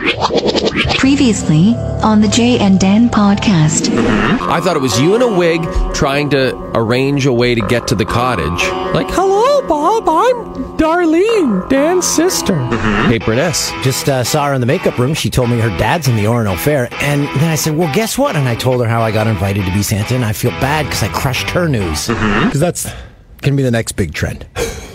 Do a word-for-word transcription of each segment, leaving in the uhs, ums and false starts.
Previously on the Jay and Dan podcast. I thought it was you in a wig trying to arrange a way to get to the cottage. Like, hello, Bob, I'm Darlene, Dan's sister. Mm-hmm. Hey, Burness. Just uh, saw her in the makeup room. She told me her dad's in the Orono Fair. And then I said, well, guess what? And I told her how I got invited to be Santa, and I feel bad because I crushed her news. Because mm-hmm. that's going to be the next big trend.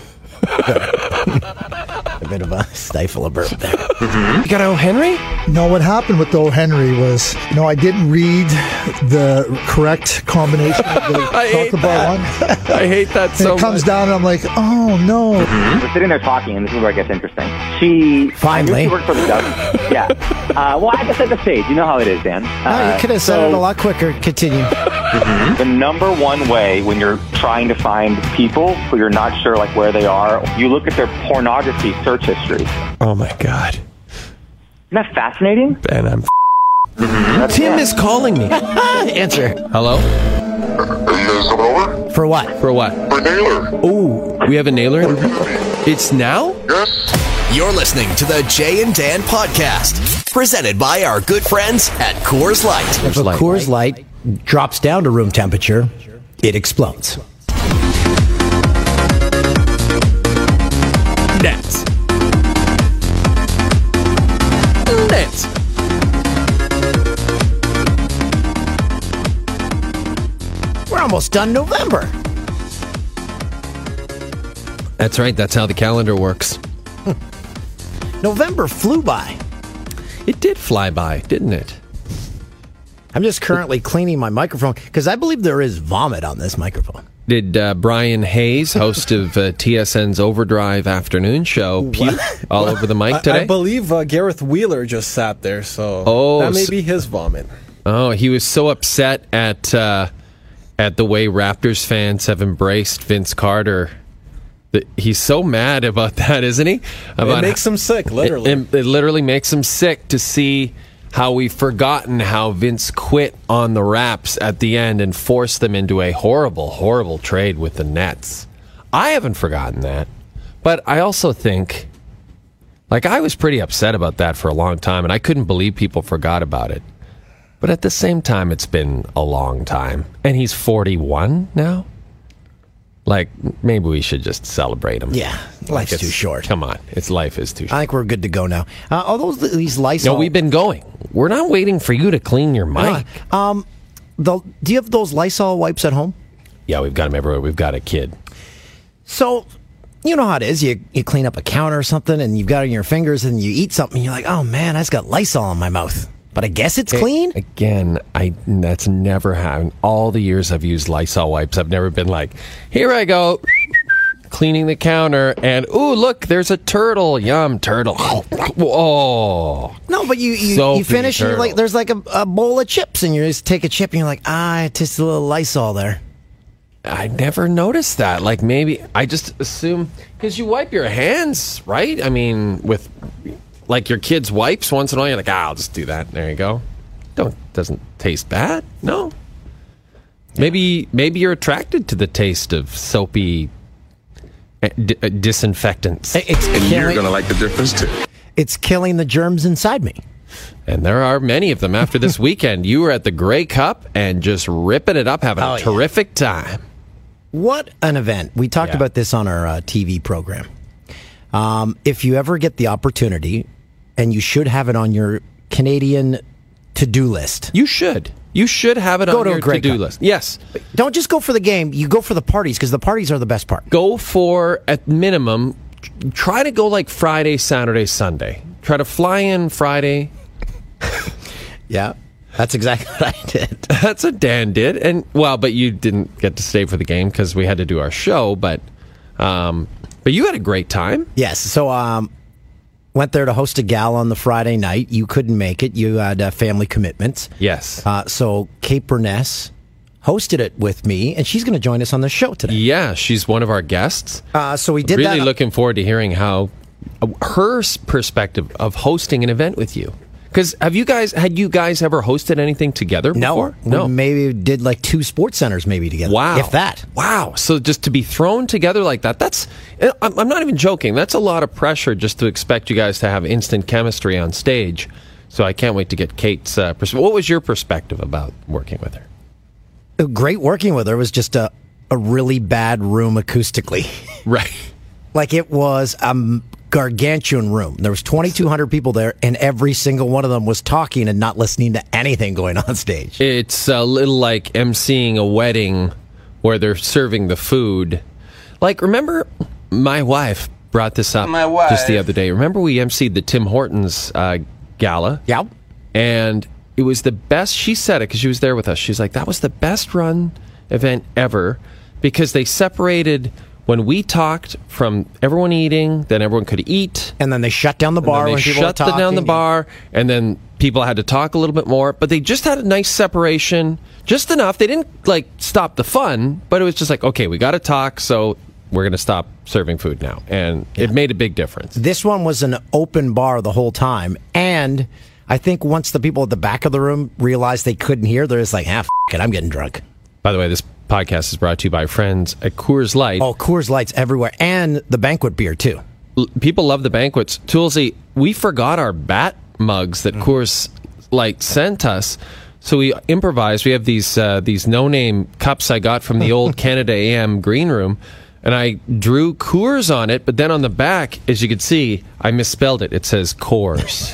A bit of a stifle a burp there. Mm-hmm. You got O. Henry? No, what happened with O. Henry was, you know, I didn't read the correct combination of the chocolate bar one. I hate that so much. It comes much. down and I'm like, oh no. Mm-hmm. We're sitting there talking, and this is where it gets interesting. She finally she worked for the Dove. Yeah. Uh, well, I just set the stage. You know how it is, Dan. Uh, oh, you could have said so, it a lot quicker. Continue. Mm-hmm. The number one way when you're trying to find people who you're not sure like where they are, you look at their pornography search history. Oh my God. Isn't that fascinating? And I'm mm-hmm. Tim yeah. is calling me. Answer. Hello? Are you guys coming over? For what? For what? For nailer. Ooh, we have a nailer? It's now? Yes. You're listening to the Jay and Dan podcast, presented by our good friends at Coors Light. If a Coors Light drops down to room temperature, it explodes. Nets. Nets. We're almost done November. That's right. That's how the calendar works. November flew by. It did fly by, didn't it? I'm just currently cleaning my microphone because I believe there is vomit on this microphone. Did uh, Brian Hayes, host of uh, T S N's Overdrive afternoon show, puke all over the mic today? I, I believe uh, Gareth Wheeler just sat there, so oh, that may so, be his vomit. Oh, he was so upset at uh, at the way Raptors fans have embraced Vince Carter. He's so mad about that, isn't he? About it makes him sick, literally. It, it, it literally makes him sick to see how we've forgotten how Vince quit on the Raps at the end and forced them into a horrible, horrible trade with the Nets. I haven't forgotten that. But I also think, like, I was pretty upset about that for a long time, and I couldn't believe people forgot about it. But at the same time, it's been a long time. And he's forty-one now? Like, maybe we should just celebrate him. Yeah, life's like too short. Come on, it's life is too short. I think we're good to go now. Uh, all those these Lysol. No, we've been going. We're not waiting for you to clean your mic. Uh, um, the, do you have those Lysol wipes at home? Yeah, we've got them everywhere. We've got a kid. So, you know how it is. You you clean up a counter or something, and you've got it in your fingers, and you eat something, and you're like, oh man, I just got Lysol in my mouth. But I guess it's it, clean? Again, I that's never happened. All the years I've used Lysol wipes, I've never been like, here I go, cleaning the counter, and ooh, look, there's a turtle. Yum, turtle. Oh. No, but you you, you finish, and you're like, there's like a, a bowl of chips, and you just take a chip, and you're like, ah, it's just a little Lysol there. I never noticed that. Like, maybe, I just assume, because you wipe your hands, right? I mean, with... Like your kids' wipes once in a while, you're like, ah, I'll just do that. There you go. Don't doesn't taste bad. No. Yeah. Maybe maybe you're attracted to the taste of soapy d- disinfectants. It's and killing, you're gonna like the difference too. It's killing the germs inside me. And there are many of them. After this weekend, you were at the Grey Cup and just ripping it up, having oh, a terrific yeah. time. What an event! We talked yeah. about this on our uh, T V program. Um, if you ever get the opportunity. And you should have it on your Canadian to-do list. You should. You should have it go on to your to-do Cup. list. Yes. Don't just go for the game. You go for the parties, because the parties are the best part. Go for, at minimum, try to go like Friday, Saturday, Sunday. Try to fly in Friday. Yeah. That's exactly what I did. That's what Dan did. And, well, but you didn't get to stay for the game because we had to do our show. But, um, but you had a great time. Yes. So, um... went there to host a gal on the Friday night. You couldn't make it. You had uh, family commitments. Yes. Uh, so Kate Burness hosted it with me, and she's going to join us on the show today. Yeah, she's one of our guests. Uh, so we did really that. Really looking forward to hearing how uh, her perspective of hosting an event with you. Because have you guys had you guys ever hosted anything together before? No, we maybe did like two sports centers maybe together. Wow, if that. Wow. So just to be thrown together like that—that's I'm not even joking. That's a lot of pressure just to expect you guys to have instant chemistry on stage. So I can't wait to get Kate's uh, perspective. What was your perspective about working with her? Great working with her. It was just a a really bad room acoustically. Right. Like it was a gargantuan room. There was twenty-two hundred people there, and every single one of them was talking and not listening to anything going on stage. It's a little like emceeing a wedding where they're serving the food. Like, remember, my wife brought this up My wife. just the other day. Remember we emceed the Tim Hortons uh, gala? Yeah. And it was the best, she said it because she was there with us. She's like, that was the best run event ever because they separated when we talked from everyone eating, then everyone could eat. And then they shut down the bar and then when they people were shut the, talking. down the bar, and then people had to talk a little bit more. But they just had a nice separation, just enough. They didn't, like, stop the fun, but it was just like, okay, we got to talk, so we're going to stop serving food now. And yeah. It made a big difference. This one was an open bar the whole time, and I think once the people at the back of the room realized they couldn't hear, they're just like, ah, f*** it, I'm getting drunk. By the way, this podcast is brought to you by friends at Coors Light. Oh, Coors Light's everywhere. And the banquet beer, too. L- people love the banquets. Toolsy, we forgot our bat mugs that mm. Coors Light sent us. So we improvised. We have these uh, these no-name cups I got from the old Canada A M green room. And I drew Coors on it. But then on the back, as you can see, I misspelled it. It says Coors.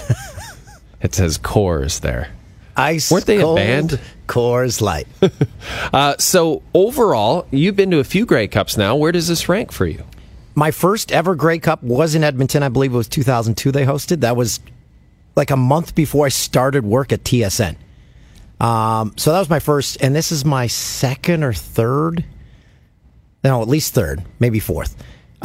It says Coors there. Ice Weren't they cold a band? Coors Light. uh, so overall, you've been to a few Grey Cups now. Where does this rank for you? My first ever Grey Cup was in Edmonton. I believe it was two thousand two they hosted. That was like a month before I started work at T S N. Um, so that was my first, and this is my second or third. No, at least third, maybe fourth.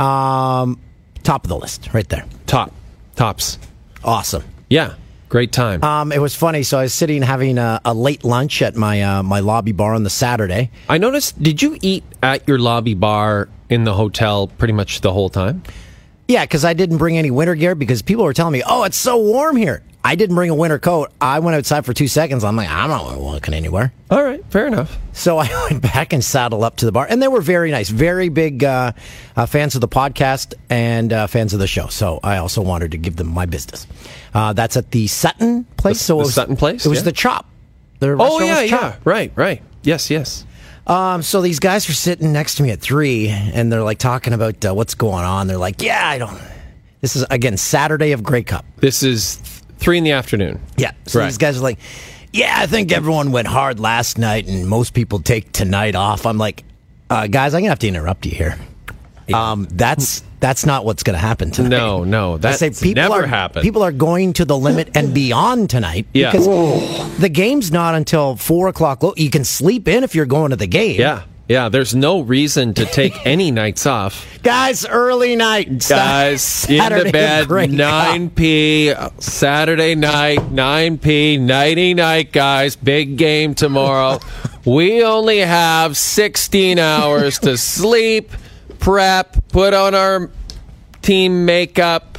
Um, top of the list, right there. Top. Tops. Awesome. Yeah. Great time. Um, it was funny. So I was sitting having a, a late lunch at my uh, my lobby bar on the Saturday. I noticed, did you eat at your lobby bar in the hotel pretty much the whole time? Yeah, because I didn't bring any winter gear because people were telling me, oh, it's so warm here. I didn't bring a winter coat. I went outside for two seconds. I'm like, I'm not walking anywhere. All right, fair enough. So I went back and saddled up to the bar. And they were very nice, very big uh, uh, fans of the podcast and uh, fans of the show. So I also wanted to give them my business. Uh, that's at the Sutton place. The, so the it was, Sutton place? It was yeah. the Chop. The oh, yeah, was Chop. yeah. Right, right. Yes, yes. Um, so these guys were sitting next to me at three, and they're like talking about uh, what's going on. They're like, yeah, I don't... This is, again, Saturday of Grey Cup. This is th- three in the afternoon. Yeah. So right. These guys are like, yeah, I think everyone went hard last night, and most people take tonight off. I'm like, uh, guys, I'm going to have to interrupt you here. Yeah. Um, that's that's not what's going to happen tonight. No, no. That's say people never are, happened. People are going to the limit and beyond tonight. Yeah. Because Whoa. the game's not until four o'clock. You can sleep in if you're going to the game. Yeah. Yeah, there's no reason to take any nights off. Guys, early night. Guys, Saturday into bed, nine p, Saturday night, nine p, nighty night, guys. Big game tomorrow. We only have sixteen hours to sleep, prep, put on our team makeup,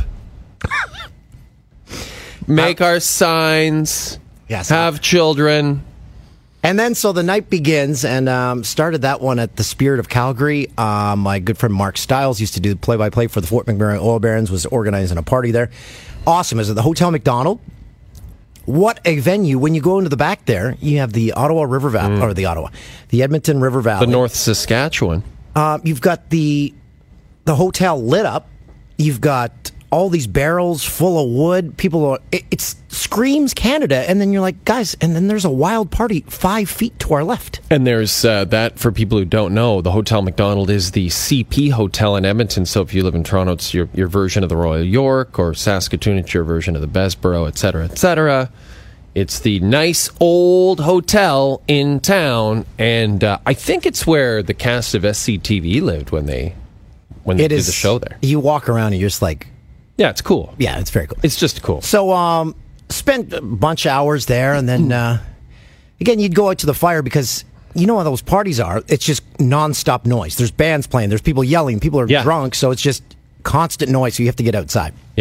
make our signs, yes, have children. And then, so the night begins, and um, started that one at the Spirit of Calgary. Um, my good friend Mark Stiles used to do play-by-play for the Fort McMurray Oil Barons, was organizing a party there. Awesome. It was at the Hotel McDonald. What a venue. When you go into the back there, you have the Ottawa River Valley, mm. or the Ottawa, the Edmonton River Valley. The North Saskatchewan. Uh, you've got the the hotel lit up. You've got all these barrels full of wood. People are, it, it screams Canada. And then you're like, guys, and then there's a wild party five feet to our left. And there's uh, that, for people who don't know, the Hotel McDonald is the C P Hotel in Edmonton. So if you live in Toronto, it's your, your version of the Royal York, or Saskatoon, it's your version of the Bessborough, et cetera, et cetera. It's the nice old hotel in town. And uh, I think it's where the cast of S C T V lived when they, when they it did is, the show there. You walk around and you're just like, yeah, it's cool. Yeah, it's very cool. It's just cool. So, um, spent a bunch of hours there, and then, uh, again, you'd go out to the fire because you know how those parties are. It's just nonstop noise. There's bands playing. There's people yelling. People are yeah. drunk, so it's just constant noise, so you have to get outside. Yeah.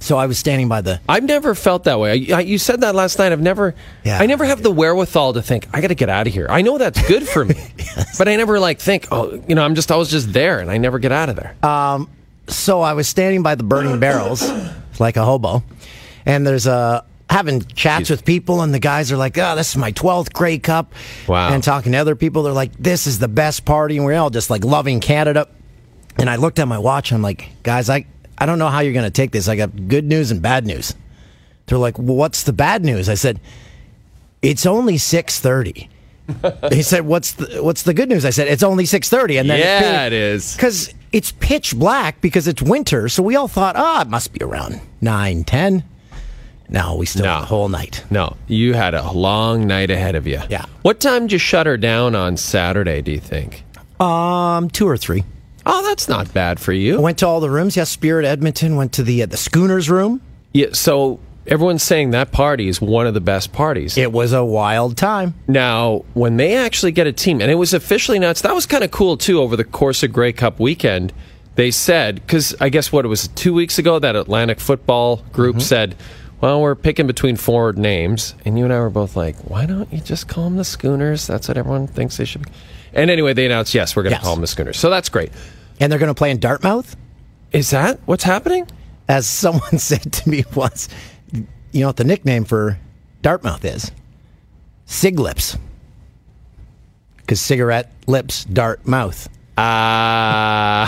So I was standing by the. I've never felt that way. I, I, you said that last night. I've never. Yeah. I never have the wherewithal to think I got to get out of here. I know that's good for me, yes. But I never like think. Oh, you know, I'm just. I was just there, and I never get out of there. Um. So I was standing by the burning barrels, like a hobo, and there's a. having chats with people, and the guys are like, oh, this is my twelfth Grey Cup. Wow. And talking to other people, they're like, this is the best party, and we're all just like loving Canada. And I looked at my watch, and I'm like, guys, I, I don't know how you're going to take this. I got good news and bad news. They're like, well, what's the bad news? I said, it's only six thirty. He said, what's the, what's the good news? I said, it's only six thirty. And then yeah, it is. Because it's pitch black because it's winter, so we all thought, ah, oh, it must be around nine, ten. No, we still no. had the whole night. No, you had a long night ahead of you. Yeah. What time did you shut her down on Saturday, do you think? Um, two or three. Oh, that's not bad for you. I went to all the rooms. Yes, Spirit Edmonton. Went to the uh, the Schooners room. Yeah, so everyone's saying that party is one of the best parties. It was a wild time. Now, when they actually get a team, and it was officially announced, that was kind of cool, too, over the course of Grey Cup weekend. They said, because I guess what, it was two weeks ago, that Atlantic Football Group mm-hmm. said, well, we're picking between four names, and you and I were both like, why don't you just call them the Schooners? That's what everyone thinks they should be. And anyway, they announced, yes, we're going to yes. call them the Schooners. So that's great. And they're going to play in Dartmouth? Is that what's happening? As someone said to me once, you know what the nickname for Dartmouth is? Cig Lips. Because cigarette lips, dart mouth. Ah.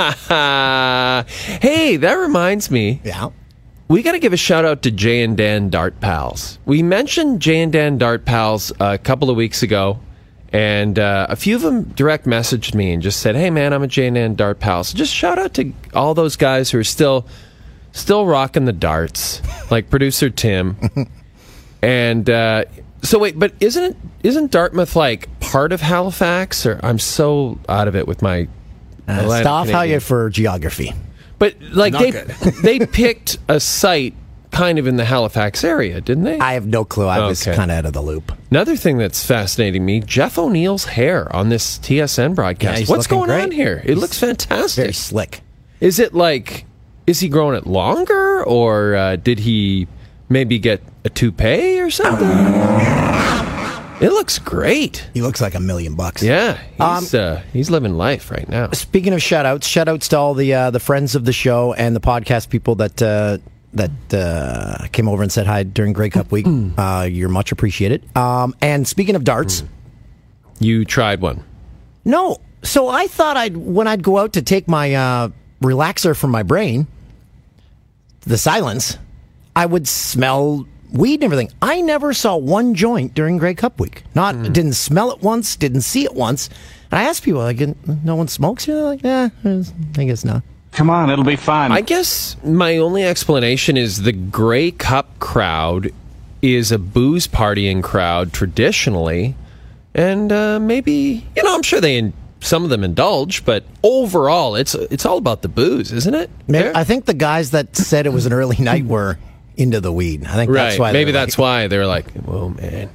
Uh, hey, that reminds me. Yeah. We got to give a shout out to Jay and Dan Dart Pals. We mentioned Jay and Dan Dart Pals a couple of weeks ago, and uh, a few of them direct messaged me and just said, hey man, I'm a Jay and Dan Dart Pals. So just shout out to all those guys who are still still rocking the darts, like producer Tim. And uh, so wait, but isn't it, isn't Dartmouth like part of Halifax? Or I'm so out of it with my uh, stop how you for geography. But like Not they good. they picked a site kind of in the Halifax area, didn't they? I have no clue. I okay. was kind of out of the loop. Another thing that's fascinating me, Jeff O'Neill's hair on this T S N broadcast. Yeah, What's going great. on here? It he's looks fantastic. Very slick. Is it like, is he growing it longer, or uh, did he maybe get a toupee or something? It looks great. He looks like a million bucks. Yeah, he's, um, uh, he's living life right now. Speaking of shout-outs, shout-outs to all the uh, the friends of the show and the podcast people that uh, that uh, came over and said hi during Grey Cup week. uh, you're much appreciated. Um, and speaking of darts... You tried one. No. So I thought I'd when I'd go out to take my uh, relaxer from my brain, the silence, I would smell... weed and everything. I never saw one joint during Grey Cup week. Not mm. didn't smell it once, didn't see it once. And I asked people, like, no one smokes here? They're like, yeah, I guess not. Come on, it'll be fun. I guess my only explanation is the Grey Cup crowd is a booze partying crowd traditionally, and uh, maybe you know I'm sure they in, some of them indulge, but overall it's it's all about the booze, isn't it? Maybe, I think the guys that said it was an early night were into the weed. I think right. that's why. Maybe that's like, why they're like, "Whoa, man,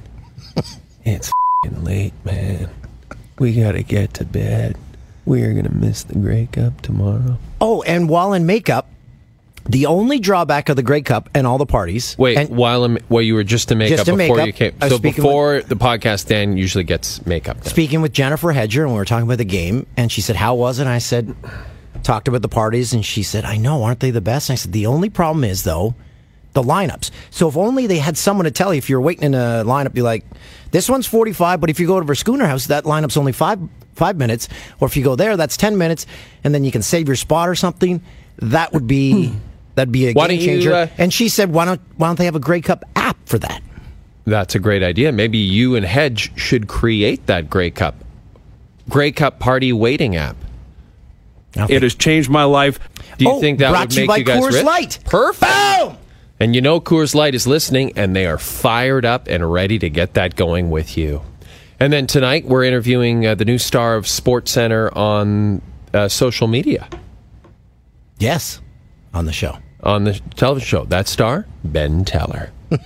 it's f***ing late, man. We gotta get to bed. We are gonna miss the Grey Cup tomorrow." Oh, and while in makeup, the only drawback of the Grey Cup and all the parties. Wait, and, while in, well, you were just in makeup just in before makeup, you came. I was So speaking before with, the podcast, Dan usually gets makeup done. Speaking with Jennifer Hedger, and we were talking about the game, and she said, "How was it?" And I said, "Talked about the parties," and she said, "I know, aren't they the best?" And I said, "The only problem is though." The lineups. So if only they had someone to tell you if you're waiting in a lineup, be like, this one's forty-five, but if you go to Schooner House, that lineup's only five five minutes. Or if you go there, that's ten minutes, and then you can save your spot or something. That would be that'd be a why game don't you, changer. uh, and she said, why don't why don't they have a Grey Cup app for that? That's a great idea. Maybe you and Hedge should create that Grey Cup Grey Cup party waiting app. Okay. It has changed my life. Do you oh, think that brought would you make by you guys Coors rich? Light. Perfect. Boom! And you know Coors Light is listening, and they are fired up and ready to get that going with you. And then tonight, we're interviewing uh, the new star of SportsCenter on uh, social media. Yes, on the show. On the television show. That star, Ben Teller.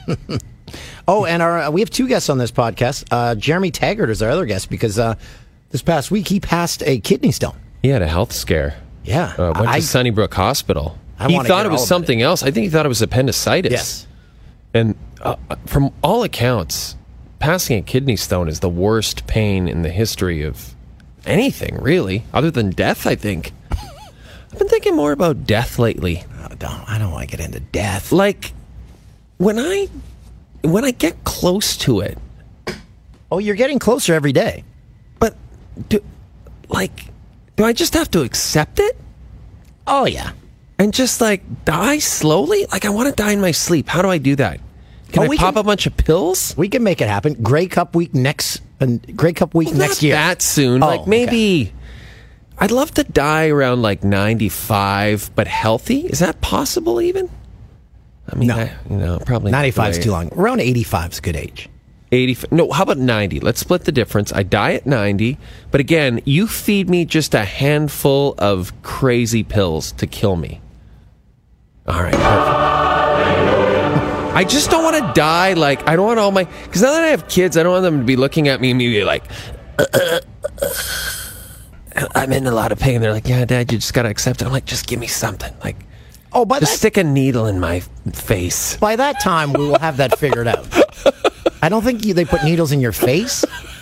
Oh, and our uh, we have two guests on this podcast. Uh, Jeremy Taggart is our other guest because uh, this past week he passed a kidney stone. He had a health scare. Yeah. Uh, went I, to Sunnybrook Hospital. I he wanna thought hear it was all of something else. I think he thought it was appendicitis. Yes. And uh, from all accounts, passing a kidney stone is the worst pain in the history of anything, really, other than death, I think. I've been thinking more about death lately. Oh, don't, I don't want to get into death. Like, when I when I get close to it. Oh, you're getting closer every day. But, do, like, do I just have to accept it? Oh, yeah. And just, like, die slowly? Like, I want to die in my sleep. How do I do that? Can Oh, I we pop can- a bunch of pills? We can make it happen. Grey Cup week next, uh, Grey Cup week Well, next not year. that soon. Oh, like, maybe... I'd love to die around, like, ninety-five, but healthy. Is that possible, even? I mean, No. I, you know, probably... not ninety-five is the way- too long. Around eighty-five is a good age. eighty. No, how about ninety? Let's split the difference. I die at ninety, but again, you feed me just a handful of crazy pills to kill me. All right, perfect. I just don't want to die like, I don't want all my... Because now that I have kids, I don't want them to be looking at me and be like, uh, uh, uh, I'm in a lot of pain. They're like, yeah, Dad, you just got to accept it. I'm like, just give me something. Like, Oh, by just that, stick a needle in my face. by that time, we will have that figured out. I don't think you, they put needles in your face.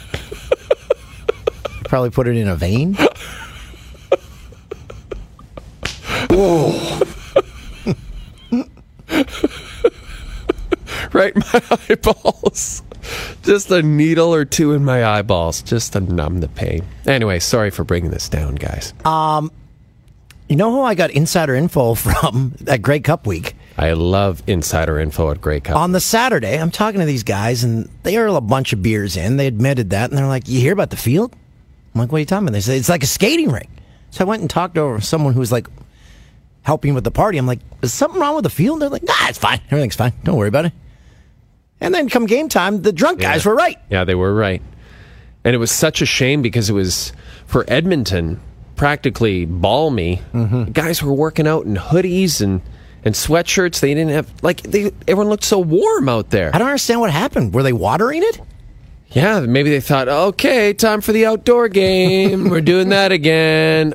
Probably put it in a vein. Right in my eyeballs. Just a needle or two in my eyeballs, just to numb the pain. Anyway, sorry for bringing this down, guys. You know who I got insider info from at Grey Cup week? I love insider info at Grey Cup. On the Saturday, I'm talking to these guys, and they are a bunch of beers in. They admitted that, and they're like, "You hear about the field?" I'm like, "What are you talking about?" They say, "It's like a skating rink." So I went and talked to someone who was like helping with the party. I'm like, "Is something wrong with the field?" They're like, "Nah, it's fine. Everything's fine. Don't worry about it." And then come game time, the drunk guys Yeah. were right. Yeah, they were right. And it was such a shame because it was, for Edmonton, practically balmy. Mm-hmm. Guys were working out in hoodies and, and sweatshirts. They didn't have, like, they, everyone looked so warm out there. I don't understand what happened. Were they watering it? Yeah, maybe they thought, okay, time for the outdoor game. We're doing that again.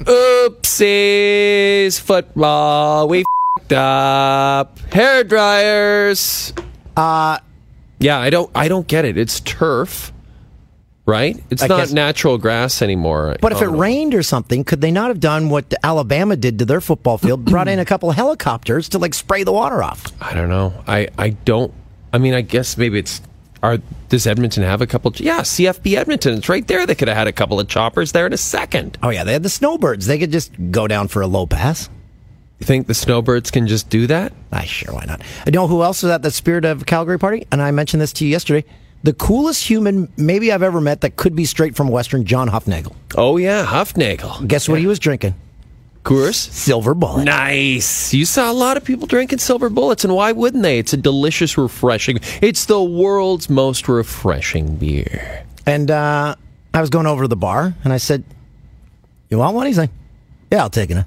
Oopsies, football. We f***ed up. Hair dryers. Uh, Yeah, I don't I don't get it. It's turf, right? It's I not guess- natural grass anymore. but if I it don't know. rained or something, could they not have done what Alabama did to their football field? Brought in a couple of helicopters to like spray the water off. I don't know. I, I don't I mean, I guess maybe it's are does Edmonton have a couple? Yeah, C F B Edmonton. It's right there. They could have had a couple of choppers there in a second. Oh yeah, they had the snowbirds. They could just go down for a low pass. You think the snowbirds can just do that? Ah, sure, why not? I know who else was at the Spirit of Calgary party, and I mentioned this to you yesterday. The coolest human maybe I've ever met that could be straight from Western, John Huffnagel. Oh yeah, Huffnagel. Guess what he was drinking? Coors? Silver Bullet. Nice. You saw a lot of people drinking Silver Bullets, and why wouldn't they? It's a delicious, refreshing. It's the world's most refreshing beer. And uh, I was going over to the bar, and I said, "You want one?" He's like, "Yeah, I'll take it."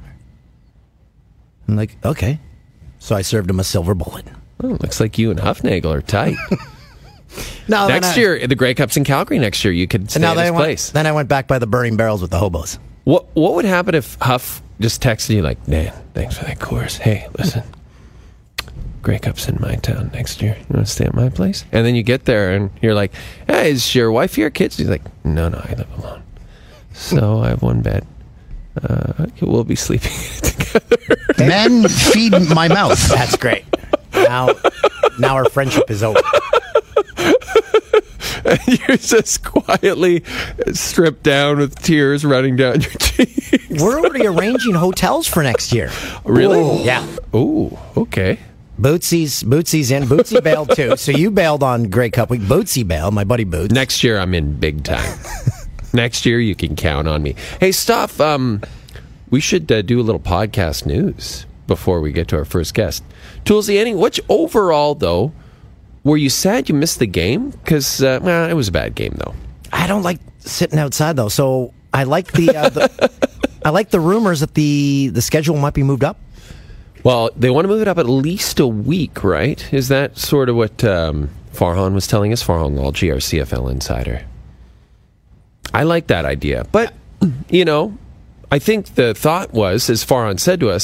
I'm like, "Okay." So I served him a Silver Bullet. Oh, looks like you and Huffnagel are tight. No, then Next I- year, the Grey Cup's in Calgary next year. You could stay And now at then I, his went, place. then I went back by the burning barrels with the hobos. What What would happen if Huff just texted you like, "Man, thanks for that course. Hey, listen, Grey Cup's in my town next year. You want to stay at my place?" And then you get there and you're like, "Hey, is your wife here, kids?" He's like, "No, no, I live alone. So I have one bed. Uh, we'll be sleeping together." Men feed my mouth. That's great. Now, now our friendship is over. And you're just quietly stripped down with tears running down your cheeks. We're already arranging hotels for next year. Really? Yeah. Ooh, okay. Bootsy's Bootsy's in. Bootsy bailed too. So you bailed on Grey Cup week. Bootsy bailed, my buddy Boots. Next year, I'm in big time. Next year, you can count on me. Hey, Stuff, um, we should uh, do a little podcast news before we get to our first guest. Toolsy, any, which overall, though, were you sad you missed the game? Because, uh, well, it was a bad game, though. I don't like sitting outside though, so I like the, uh, the I like the rumors that the the schedule might be moved up. Well, they want to move it up at least a week, right? Is that sort of what um, Farhan was telling us? Farhan Lalji, our C F L insider. I like that idea. But, you know, I think the thought was, as Farhan said to us,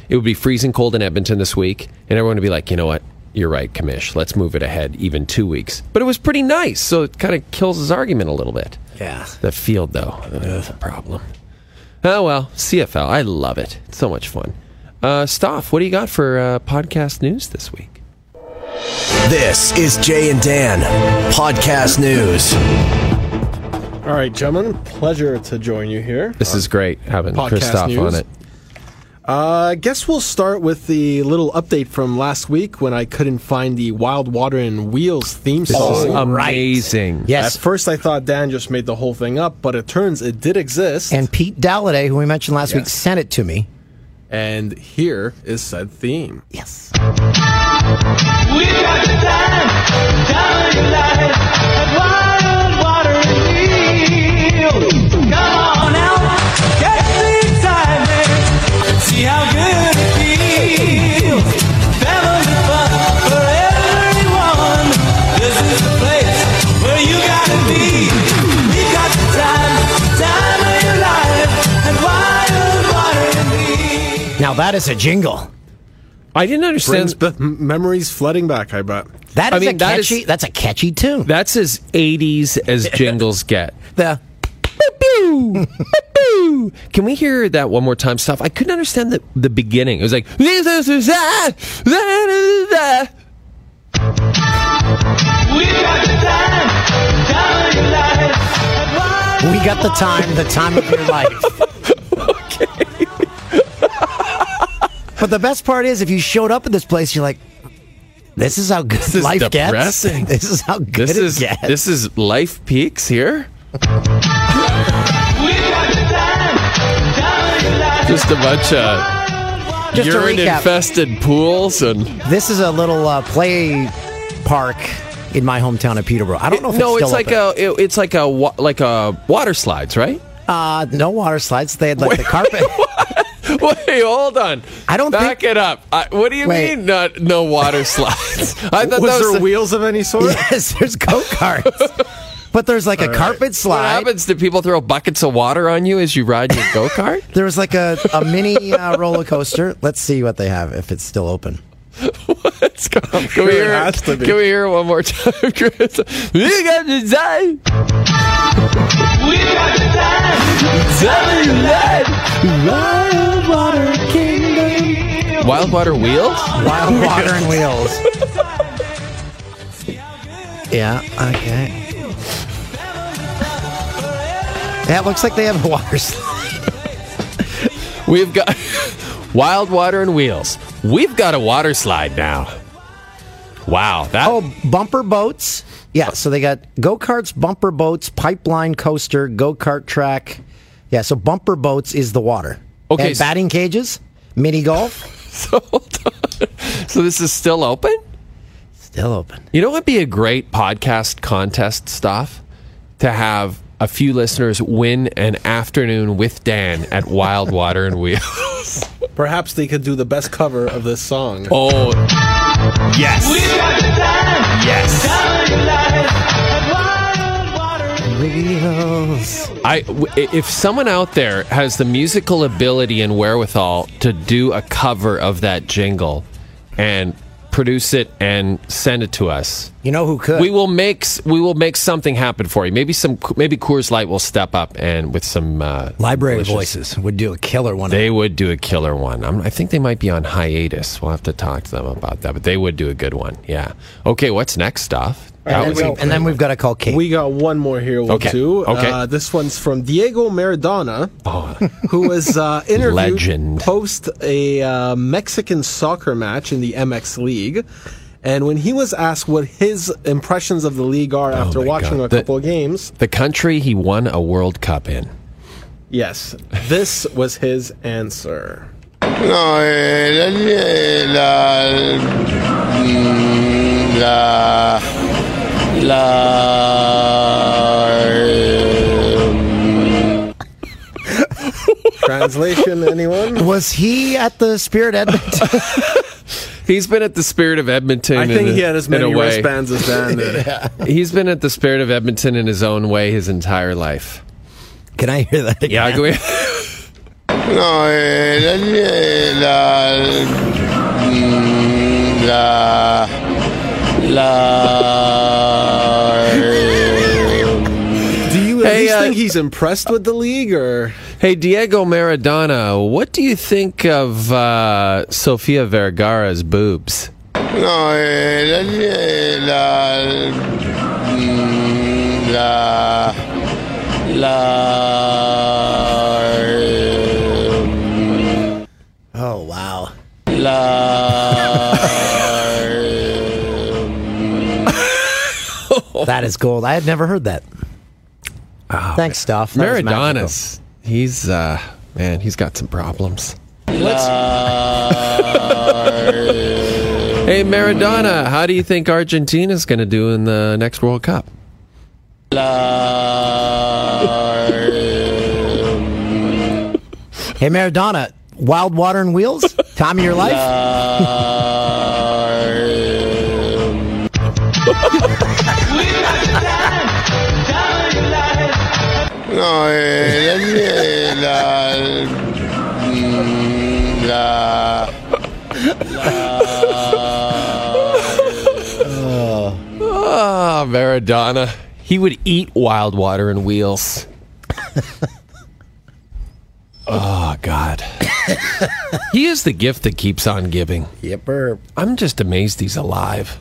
it would be freezing cold in Edmonton this week, and everyone would be like, you know what? You're right, Commish. Let's move it ahead even two weeks. But it was pretty nice, so it kind of kills his argument a little bit. Yeah. The field, though, is a problem. Oh, well, C F L. I love it. It's so much fun. Uh, Stoff, what do you got for uh, podcast news this week? This is Jay and Dan, Podcast News. All right, gentlemen, pleasure to join you here. This is great having Christoph news. on it. Uh, I guess we'll start with the little update from last week when I couldn't find the Wild Water and Wheels theme This song. is amazing. Yes. At first, I thought Dan just made the whole thing up, but it turns it did exist. And Pete Dalladay, who we mentioned last Yes. week, sent it to me. And here is said theme. Yes. We got the time, time in life, and wild water and wheels. Come on out, get the excitement, see how good it feels. Family fun for everyone. This is the place where you gotta be. We got the time, time in your life, and wild water and wheels. Now that is a jingle. I didn't understand. Brings b- memories flooding back, I bet. That is I mean, a that catchy. is- that's a catchy tune. That's as eighties as jingles get. The Boo, boo. Can we hear that one more time, Stuff? I couldn't understand the, the beginning. It was like, this is that, that is that. We got the time, time in your life, and wild we got the time, the time of your life. But the best part is, if you showed up at this place, you're like, "This is how good This is life depressing. gets. This is how good This it is gets." this is life peaks here. We got the time, time in your life. Just a bunch of Just to recap. urine-infested pools and. This is a little uh, play park in my hometown of Peterborough. I don't know if no, it's it's still like open. a it- it's like a wa- like a water slides, right? uh, no water slides. They had like the carpet. Wait, hold on. I don't back think- it up. I, what do you Wait. mean? Not no water slides? I thought Was that was there the- wheels of any sort? Yes, there's go karts, but there's like a carpet What slide. happens? Do people throw buckets of water on you as you ride your go kart? There was like a, a mini uh, roller coaster. Let's see what they have if it's still open. Let's go. Can, sure we it hear, has to be. can we hear it one more time, Chris? We got the time. We got the time, Time in your life. wild water kingdom. Wild water wheels? Wild water and wheels. Yeah. Okay. Yeah, it looks like they have a water slide. We've got wild water and wheels. We've got a water slide now. Wow. That Oh, bumper boats. Yeah, so they got go karts, bumper boats, pipeline coaster, go kart track. Yeah, so bumper boats is the water. Okay, And so- batting cages, mini golf, so, hold on. So this is still open? still open. You know what would be a great podcast contest stuff? To have a few listeners win an afternoon with Dan at Wild Water and Wheels. Perhaps they could do the best cover of this song. Oh, yes. We got the time, Yes. time in your life, and wild water and Wheels. I, w- if someone out there has the musical ability and wherewithal to do a cover of that jingle and produce it and send it to us, You know who could? we will make s- we will make something happen for you. Maybe some maybe Coors Light will step up and with some uh, Library delicious- Voices would do a killer one. They would do a killer one. I'm, I think they might be on hiatus. We'll have to talk to them about that, but they would do a good one. Yeah. Okay, what's next, Stuff? That and, was then we, and then we've got to call Kate. We got one more here, we'll Okay. do. Okay. Uh, this one's from Diego Maradona, Oh, who was uh, interviewed Legend. post a uh, Mexican soccer match in the M X League. And when he was asked what his impressions of the league are after Oh my watching God. a The- couple of games, the country he won a World Cup in. yes, this was his answer. No, eh, la, la, la, Translation, anyone? Was he at the Spirit Edmonton? He's been at the Spirit of Edmonton. I in think a- he had as in a many way. wristbands as Dan did. He's been at the Spirit of Edmonton in his own way his entire life. Can I hear that again? Yeah, go ahead. No, eh, la, la, la, Do you at Hey, least uh, think he's impressed with the league, or Hey, Diego Maradona, what do you think of uh, Sofia Vergara's boobs? no, eh, la, la, la, Oh, wow. That is gold. I had never heard that. Thanks, Stuff. That was magical. Maradona's, he's, uh, man, he's got some problems. Hey, Maradona, how do you think Argentina's going to do in the next World Cup? Hey, Maradona, Wild Water and Wheels? Time of your life? no, eh, la, la, Oh, Maradona. He would eat Wild Water and Wheels. Oh, God. He is the gift that keeps on giving. Yipper. I'm just amazed he's alive.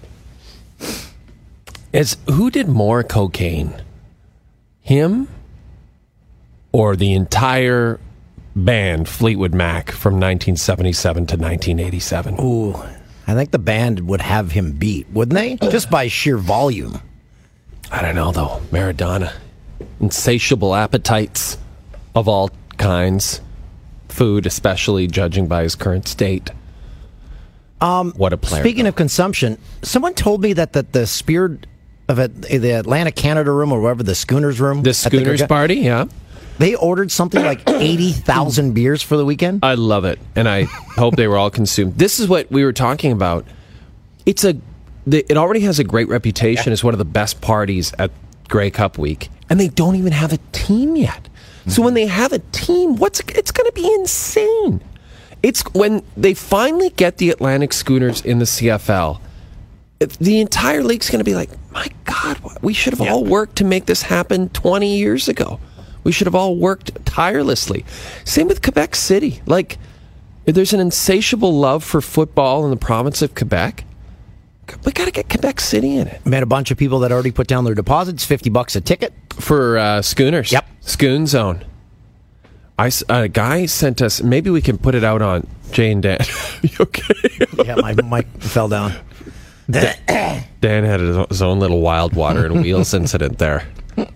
As who did more cocaine? Him or the entire band Fleetwood Mac from nineteen seventy-seven to nineteen eighty-seven? Ooh, I think the band would have him beat, wouldn't they? Just by sheer volume. I don't know, though. Maradona. Insatiable appetites of all kinds. Food, especially, judging by his current state. Um, what a player. Speaking of consumption, someone told me that, that the Spirit of it, the Atlantic Canada room, or wherever, the Schooners room. The at Schooners Gurga- party, yeah. They ordered something like eighty thousand beers for the weekend. I love it, and I hope they were all consumed. This is what we were talking about. It's a, the, it already has a great reputation as one of the best parties at Grey Cup week, and they don't even have a team yet. Mm-hmm. So when they have a team, what's it's going to be insane. It's when they finally get the Atlantic Schooners in the C F L. The entire league's going to be like, my God, we should have yeah. all worked to make this happen twenty years ago. We should have all worked tirelessly. Same with Quebec City. Like, there's an insatiable love for football in the province of Quebec. We got to get Quebec City in it. We had a bunch of people that already put down their deposits, fifty bucks a ticket. For uh, Schooners. Yep. Schoon Zone. I, a guy sent us, maybe we can put it out on Jay and Dan. You okay? Yeah, my mic fell down. Dan, Dan had his own little Wild Water and Wheels incident there.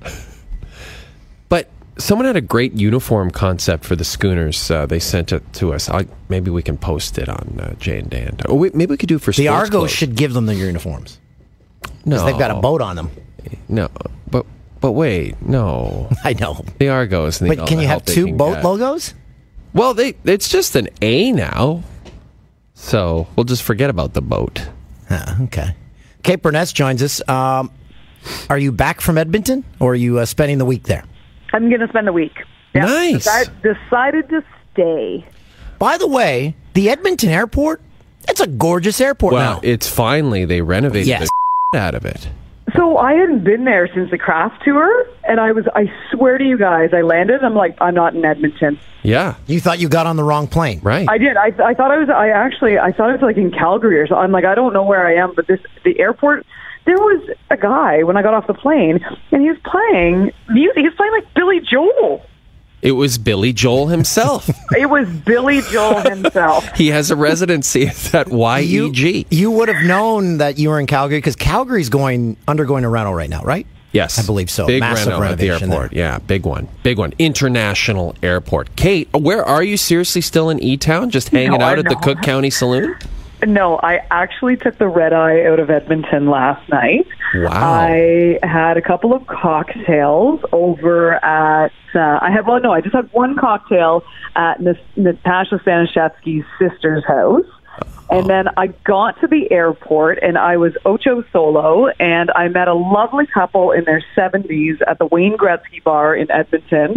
But someone had a great uniform concept for the Schooners. Uh, they sent it to us. I'll, maybe we can post it on uh, Jay and Dan. Or we, maybe we could do it for the sports Argos clothes. should give them their uniforms. No, they've got a boat on them. No, but but wait, no. I know the Argos. But can you have two boat get. logos? Well, they it's just an A now, so we'll just forget about the boat. Huh, okay. Kate Burness joins us. Um, are you back from Edmonton, or are you uh, spending the week there? I'm going to spend the week. Yeah, nice. I decided to stay. By the way, the Edmonton airport, it's a gorgeous airport well, now. It's finally, they renovated yes. the out of it. So I hadn't been there since the craft tour, and I was, I swear to you guys, I landed, I'm like, I'm not in Edmonton. Yeah. You thought you got on the wrong plane. Right. I did. I, I thought I was, I actually, I thought I was like in Calgary or something. I'm like, I don't know where I am, but this, the airport, there was a guy when I got off the plane, and he was playing music. He was playing like Billy Joel. It was Billy Joel himself. It was Billy Joel himself. He has a residency at Y E G. You, you would have known that you were in Calgary because Calgary's going undergoing a rental right now, right? Yes. I believe so. Big Massive reno at the renovation airport. there. Yeah, big one. Big one. International airport. Kate, where are you? Seriously still in E-Town? Just hanging No, out at no. the Cook County Saloon? No, I actually took the red eye out of Edmonton last night. Wow. I had a couple of cocktails over at, uh, I had, well, no, I just had one cocktail at N- Natasha Staniszewski's sister's house. And then I got to the airport, and I was ocho solo, and I met a lovely couple in their seventies at the Wayne Gretzky Bar in Edmonton.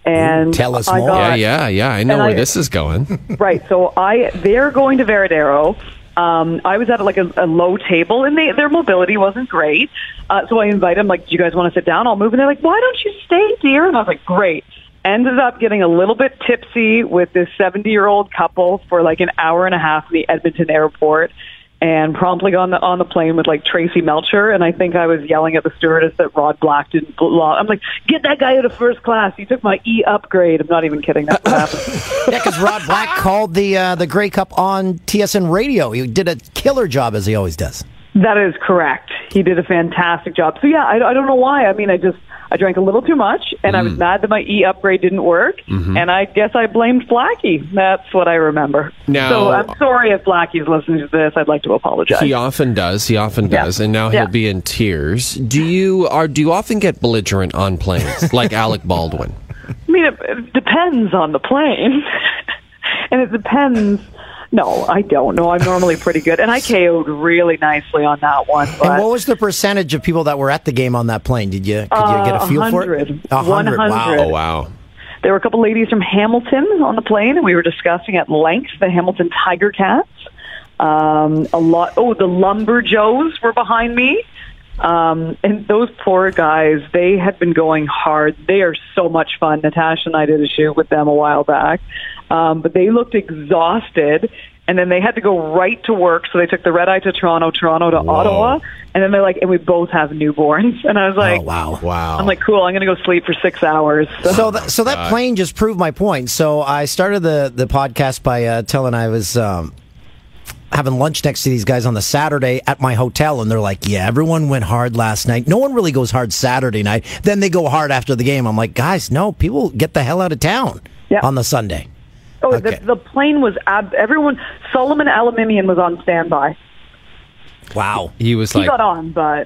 And Tell us I more. got- Yeah, yeah, yeah. I know And where I- this is going. Right. So I they're going to Veradero. Um, I was at like a, a low table, and they, their mobility wasn't great. Uh, so I invite them, like, do you guys want to sit down? I'll move. And they're like, why don't you stay, dear? And I was like, great. Ended up getting a little bit tipsy with this seventy-year-old couple for like an hour and a half in the Edmonton airport, and promptly on the on the plane with like Tracy Melcher. And I think I was yelling at the stewardess that Rod Black didn't. I'm like, get that guy out of first class. He took my E upgrade. I'm not even kidding. That's what happened. Yeah, because Rod Black called the uh, the Grey Cup on T S N radio. He did a killer job, as he always does. That is correct. He did a fantastic job. So yeah, I, I don't know why. I mean, I just I drank a little too much, and mm. I was mad that my E upgrade didn't work, mm-hmm. and I guess I blamed Blackie. That's what I remember. Now, so I'm sorry if Blackie's listening to this. I'd like to apologize. He often does. He often does, yeah. and now yeah. he'll be in tears. Do you are do you often get belligerent on planes, like Alec Baldwin? I mean, it, it depends on the plane, and it depends. No, I don't. No, I'm normally pretty good. And I K O'd really nicely on that one. But, and what was the percentage of people that were at the game on that plane? Did you, could you uh, get a feel one hundred. for it? A hundred. Wow. Oh, wow. There were a couple ladies from Hamilton on the plane, and we were discussing at length the Hamilton Tiger Cats. Um, a lot. Oh, the Lumberjoes were behind me. Um, and those poor guys, they had been going hard. They are so much fun. Natasha and I did a shoot with them a while back. Um, but they looked exhausted, and then they had to go right to work. So they took the red eye to Toronto, Toronto to Whoa. Ottawa, and then they're like, and we both have newborns. And I was like, oh, wow, wow. I'm like, cool. I'm going to go sleep for six hours. So, so, th- so that uh, plane just proved my point. So I started the the podcast by uh, telling I was um, having lunch next to these guys on the Saturday at my hotel, and they're like, yeah, everyone went hard last night. No one really goes hard Saturday night. Then they go hard after the game. I'm like, guys, no, people get the hell out of town yeah. on the Sunday. Oh, okay. the, the plane was ab- everyone. Solomon Aluminium was on standby. Wow, he was he like, got on, but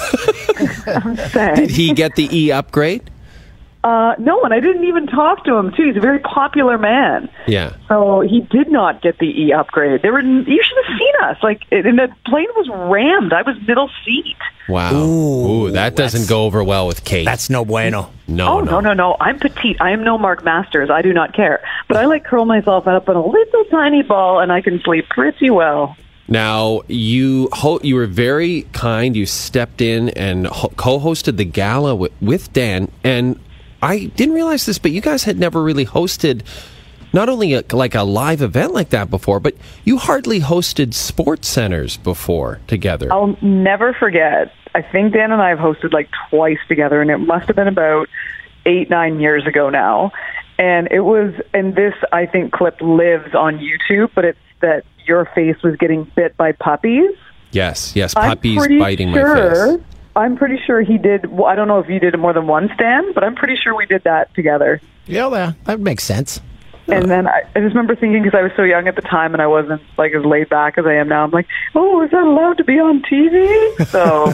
I'm saying, did he get the E upgrade? Uh, no, and I didn't even talk to him too. He's a very popular man. Yeah. So he did not get the E upgrade. There were you should have seen us. Like, and the plane was rammed. I was middle seat. Wow. Ooh, Ooh that doesn't go over well with Kate. That's no bueno. No, oh, no, no, no, no. I'm petite. I am no Mark Masters. I do not care. But I like curl myself up in a little tiny ball, and I can sleep pretty well. Now, you ho- you were very kind. You stepped in and ho- co-hosted the gala w- with Dan. And I didn't realize this, but you guys had never really hosted not only a, like a live event like that before, but you hardly hosted sports centers before together. I'll never forget. I think Dan and I have hosted like twice together, and it must have been about eight, nine years ago now. And it was, and this, I think, clip lives on YouTube, but it's that your face was getting bit by puppies. Yes, yes, I'm puppies pretty biting sure, my face. I'm pretty sure he did. Well, I don't know if you did more than one stand, but I'm pretty sure we did that together. Yeah, well, that makes sense. And then I, I just remember thinking, because I was so young at the time and I wasn't like as laid back as I am now, I'm like, oh, is that allowed to be on T V? So,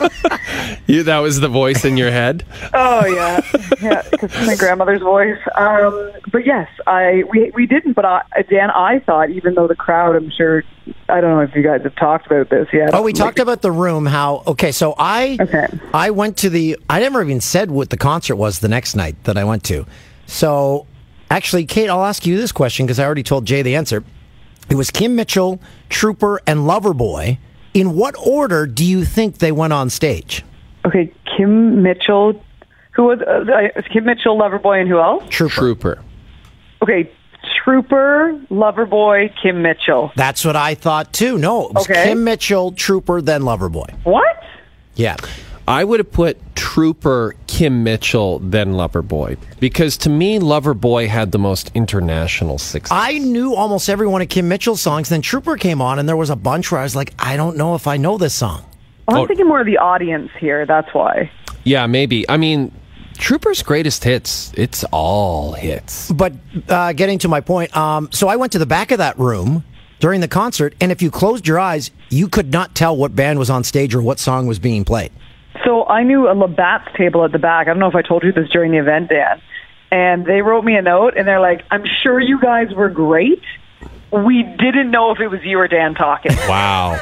you, that was the voice in your head? oh yeah, yeah, because it's my grandmother's voice. Um, but yes, I we we didn't. But I, Dan, I thought, even though the crowd, I'm sure, I don't know if you guys have talked about this yet. Oh, we like, talked about the room. How? Okay, so I okay. I went to the. I never even said what the concert was the next night that I went to. So. Actually, Kate, I'll ask you this question because I already told Jay the answer. It was Kim Mitchell, Trooper, and Loverboy. In what order do you think they went on stage? Okay, Kim Mitchell. Who was uh, Kim Mitchell, Loverboy, and who else? Trooper. Trooper. Okay, Trooper, Loverboy, Kim Mitchell. That's what I thought too. No, it was okay. Kim Mitchell, Trooper, then Loverboy. What? Yeah. I would have put Trooper, Kim Mitchell, then Loverboy. Because to me, Loverboy had the most international success. I knew almost every one of Kim Mitchell's songs. Then Trooper came on, and there was a bunch where I was like, I don't know if I know this song. Well, I'm oh. thinking more of the audience here. That's why. Yeah, maybe. I mean, Trooper's greatest hits, it's all hits. But uh, getting to my point, um, so I went to the back of that room during the concert, and if you closed your eyes, you could not tell what band was on stage or what song was being played. So I knew a Labatt's table at the back. I don't know if I told you this during the event, Dan. And they wrote me a note, and they're like, I'm sure you guys were great. We didn't know if it was you or Dan talking. Wow.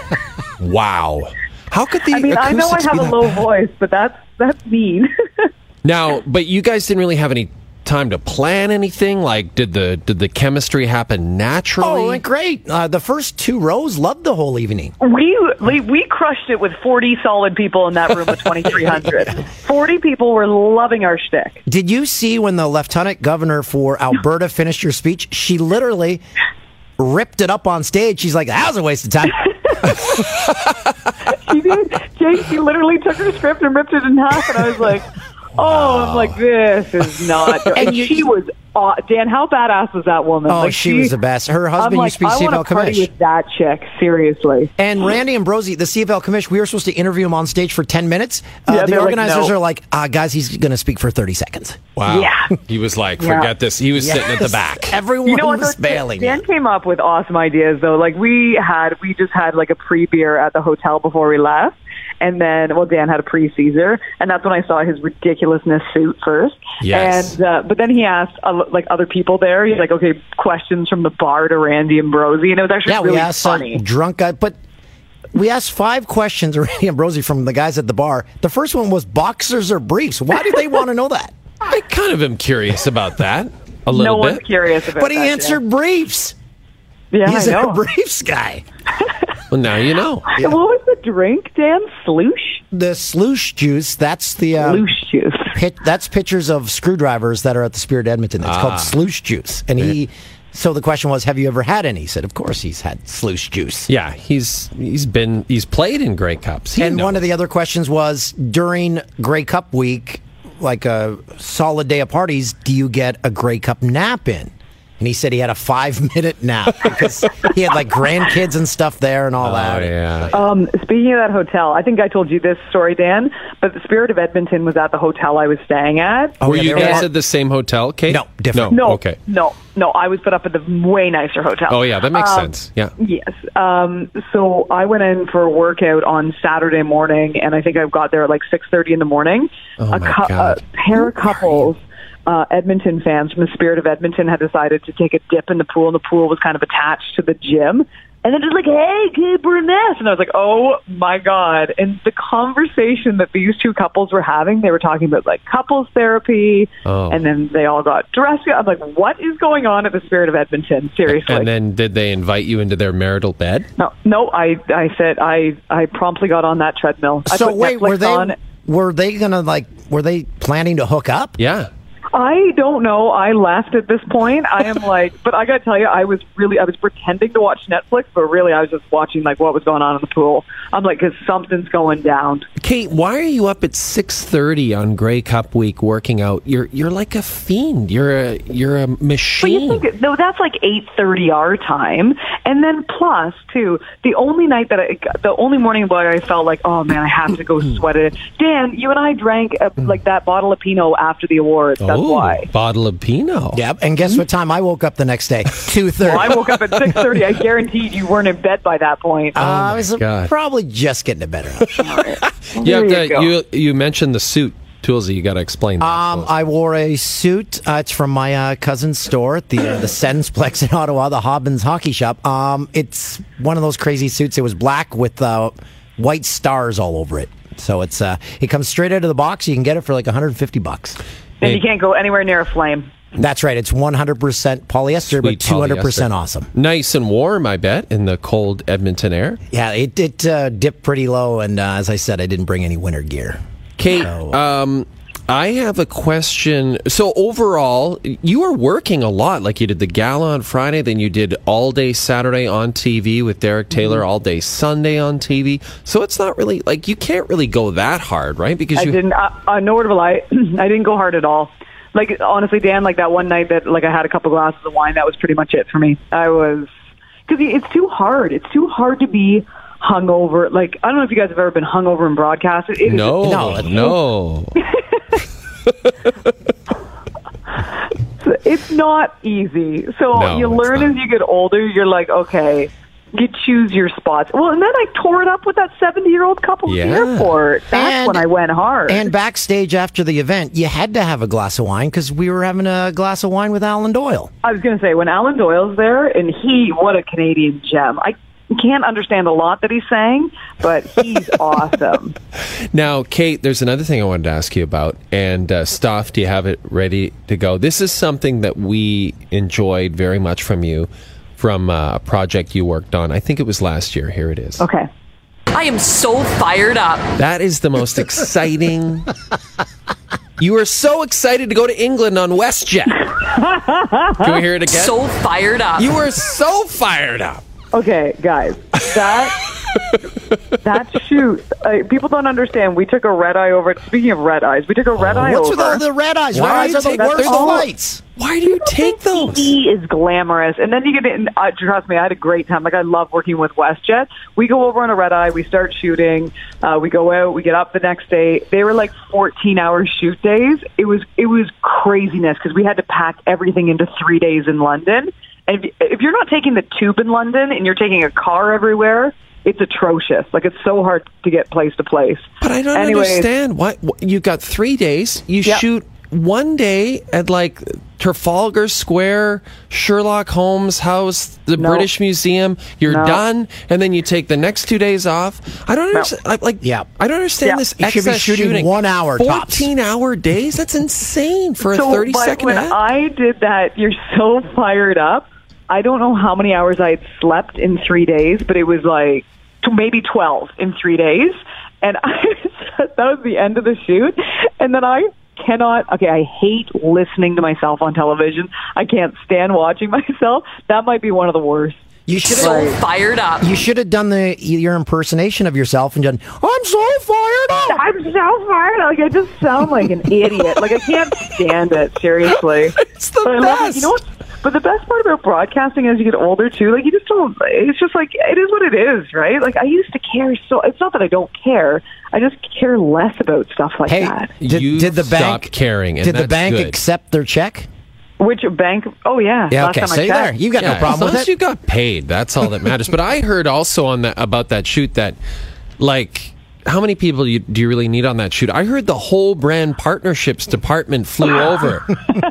Wow. How could the I mean, I know I have a low voice, but that's that's mean. Now, but you guys didn't really have any time to plan anything? Like, did the did the chemistry happen naturally? Oh, it went great. Uh, the first two rows loved the whole evening. We, we we crushed it with forty solid people in that room with twenty-three hundred. forty people were loving our shtick. Did you see when the lieutenant governor for Alberta finished her speech? She literally ripped it up on stage. She's like, that was a waste of time. She did. Jake, she literally took her script and ripped it in half, and I was like, oh, I'm like, this is not. And, and you, she was, uh, Dan, how badass was that woman? Oh, like, she, she was the best. Her husband like, used to be I C F L want to party commish. with that chick, seriously. And Randy Ambrosi, the C F L commish, we were supposed to interview him on stage for ten minutes. Uh, Yeah, the they're like, organizers no. are like, uh, guys, he's going to speak for thirty seconds. Wow. Yeah. He was like, Yeah. forget this. He was Yes. sitting at the back. Everyone You know what? was though, bailing. Dan came up with awesome ideas, though. Like, we had, we just had like a pre-beer at the hotel before we left. And then, well, Dan had a pre-Caesar, and that's when I saw his ridiculousness suit first. Yes. And uh, but then he asked uh, like other people there. He's like, okay, questions from the bar to Randy Ambrosi, and it was actually Yeah, really we asked funny. a drunk guy, but we asked five questions of Randy Ambrosi from the guys at the bar. The first one was boxers or briefs. Why do they want to know that? I kind of am curious about that a no little one's bit. curious about But he that, answered briefs. Yeah, He's I know. a briefs guy. Well, now you know. What was the drink, Dan? Sloosh? The sloosh juice, that's the uh, Sloosh juice. pit, that's pictures of screwdrivers that are at the Spirit Edmonton. It's Ah. called sloosh juice. And he so the question was, have you ever had any? He said, of course he's had sloosh juice. Yeah, he's he's been he's played in Grey Cups. He And knows. one of the other questions was, during Grey Cup week, like a solid day of parties, do you get a Grey Cup nap in? And he said he had a five-minute nap because he had like grandkids and stuff there and all Oh, that. yeah. Um, speaking of that hotel, I think I told you this story, Dan, but the Spirit of Edmonton was at the hotel I was staying at. Oh, Were yeah, you they were- guys at the same hotel, Kate? No, different. No, No, okay. no, no. I was put up at the way nicer hotel. Oh, yeah, that makes Um, sense. Yeah. Yes. Um, so I went in for a workout on Saturday morning, and I think I got there at like six thirty in the morning. Oh, a, my cou- God. a pair of couples, uh, Edmonton fans from the Spirit of Edmonton, had decided to take a dip in the pool, and the pool was kind of attached to the gym. And then just like, hey, Kate Burness. And I was like, oh, my God. And the conversation that these two couples were having, they were talking about, like, couples therapy. Oh. And then they all got dressed. I'm like, what is going on at the Spirit of Edmonton? Seriously. And then did they invite you into their marital bed? No, no. I, I said I, I promptly got on that treadmill. I So put wait, Netflix were they on. were they gonna like were they planning to hook up? Yeah. I don't know. I left at this point. I am like, but I got to tell you, I was really, I was pretending to watch Netflix, but really I was just watching like what was going on in the pool. I'm like, because something's going down. Kate, why are you up at six thirty on Grey Cup week working out? You're you're like a fiend. You're a you're a But machine. you think, no, that's like eight thirty our time. And then plus, too, the only night that I, the only morning where I felt like, oh man, I have to go sweat it. Dan, you and I drank uh, like that bottle of Pinot after the awards. That's oh, why. bottle of Pinot. Yep. And guess what time I woke up the next day? Two thirty. Well, I woke up at six thirty. I guaranteed you weren't in bed by that point. Uh, I was God. probably just getting it better. You have There to. you go. You you mentioned the suit, Toolsy. You got to explain. That Um, to us. I wore a suit. Uh, it's from my uh, cousin's store at the uh, the Sensplex in Ottawa, the Hobbins Hockey Shop. Um, it's one of those crazy suits. It was black with uh, white stars all over it. So it's uh, it comes straight out of the box. You can get it for like one hundred fifty bucks. And you can't go anywhere near a flame. That's right. It's one hundred percent polyester, Sweet but two hundred percent polyester. awesome. Nice and warm, I bet, in the cold Edmonton air. Yeah, it, it uh, dipped pretty low, and uh, as I said, I didn't bring any winter gear. Kate, So- um, I have a question. So overall, you were working a lot. Like you did the gala on Friday, then you did all day Saturday on T V with Derek Taylor, all day Sunday on T V. So it's not really like you can't really go that hard, right? Because I you didn't. I, I nor will I. I didn't go hard at all. Like honestly, Dan, like that one night that like I had a couple glasses of wine. That was pretty much it for me. I was because it's too hard. It's too hard to be hungover. Like I don't know if you guys have ever been hungover in broadcast. It, it no, No. no. is, it's not easy. So No, you it's learn not. as you get older. You're like, okay, you choose your spots. Well, and then I tore it up with that seventy-year-old couple Yeah. at the airport. That's And- when I went hard. And backstage after the event, you had to have a glass of wine because we were having a glass of wine with Alan Doyle. I was going to say, when Alan Doyle's there, and he, what a Canadian gem. I can't understand a lot that he's saying, but he's awesome. Now, Kate, there's another thing I wanted to ask you about. And uh, Stoff, do you have it ready to go? This is something that we enjoyed very much from you, from uh, a project you worked on. I think it was last year. Here it is. Okay. I am so fired up. That is the most exciting. You were so excited to go to England on WestJet. Can we hear it again? So fired up. You were so fired up. Okay, guys, that that shoot. Uh, people don't understand. We took a red eye over. Speaking of red eyes, we took a red Oh, eye what's over. with all the red eyes? Why Red eyes do are you the take- worst they're the- lights. Why do you take those? T V is glamorous, and then you get in. Uh, trust me, I had a great time. Like I love working with WestJet. We go over on a red eye. We start shooting. Uh, we go out. We get up the next day. They were like fourteen-hour shoot days. It was it was craziness because we had to pack everything into three days in London. And if, if you're not taking the tube in London and you're taking a car everywhere, it's atrocious. Like it's so hard to get place to place. But I don't Anyways, understand why wh- you got three days. You Yep. shoot one day at like Trafalgar Square, Sherlock Holmes house, the No. British Museum. You're No. done, and then you take the next two days off. I don't understand. I, like, Yeah. I don't understand Yeah. this. You should be excess shooting one hour tops. fourteen-hour days. That's insane for So, a thirty but second when ad. I did that, you're so fired up. I don't know how many hours I had slept in three days, but it was like t- maybe twelve in three days. And I, that was the end of the shoot. And then I cannot, okay, I hate listening to myself on television. I can't stand watching myself. That might be one of the worst. You should So have. fired up. You should have done the your impersonation of yourself and done. I'm so fired up. I'm so fired up. Like, I just sound like an idiot. Like, I can't stand it, seriously. It's the But I love it. best. You know what? But the best part about broadcasting as you get older, too, like, you just don't, it's just like, it is what it is, right? Like, I used to care so, it's not that I don't care. I just care less about stuff like Hey, that. did, You did the bank stopped caring, and Did the that's bank good. accept their check? Which bank? Oh, yeah. Yeah. Last Okay. time I Stay there. checked. You got Yeah, no problem as long with as it. you got paid, that's all that matters. But I heard also on that about that shoot that, like, how many people do you, do you really need on that shoot? I heard the whole brand partnerships department flew over.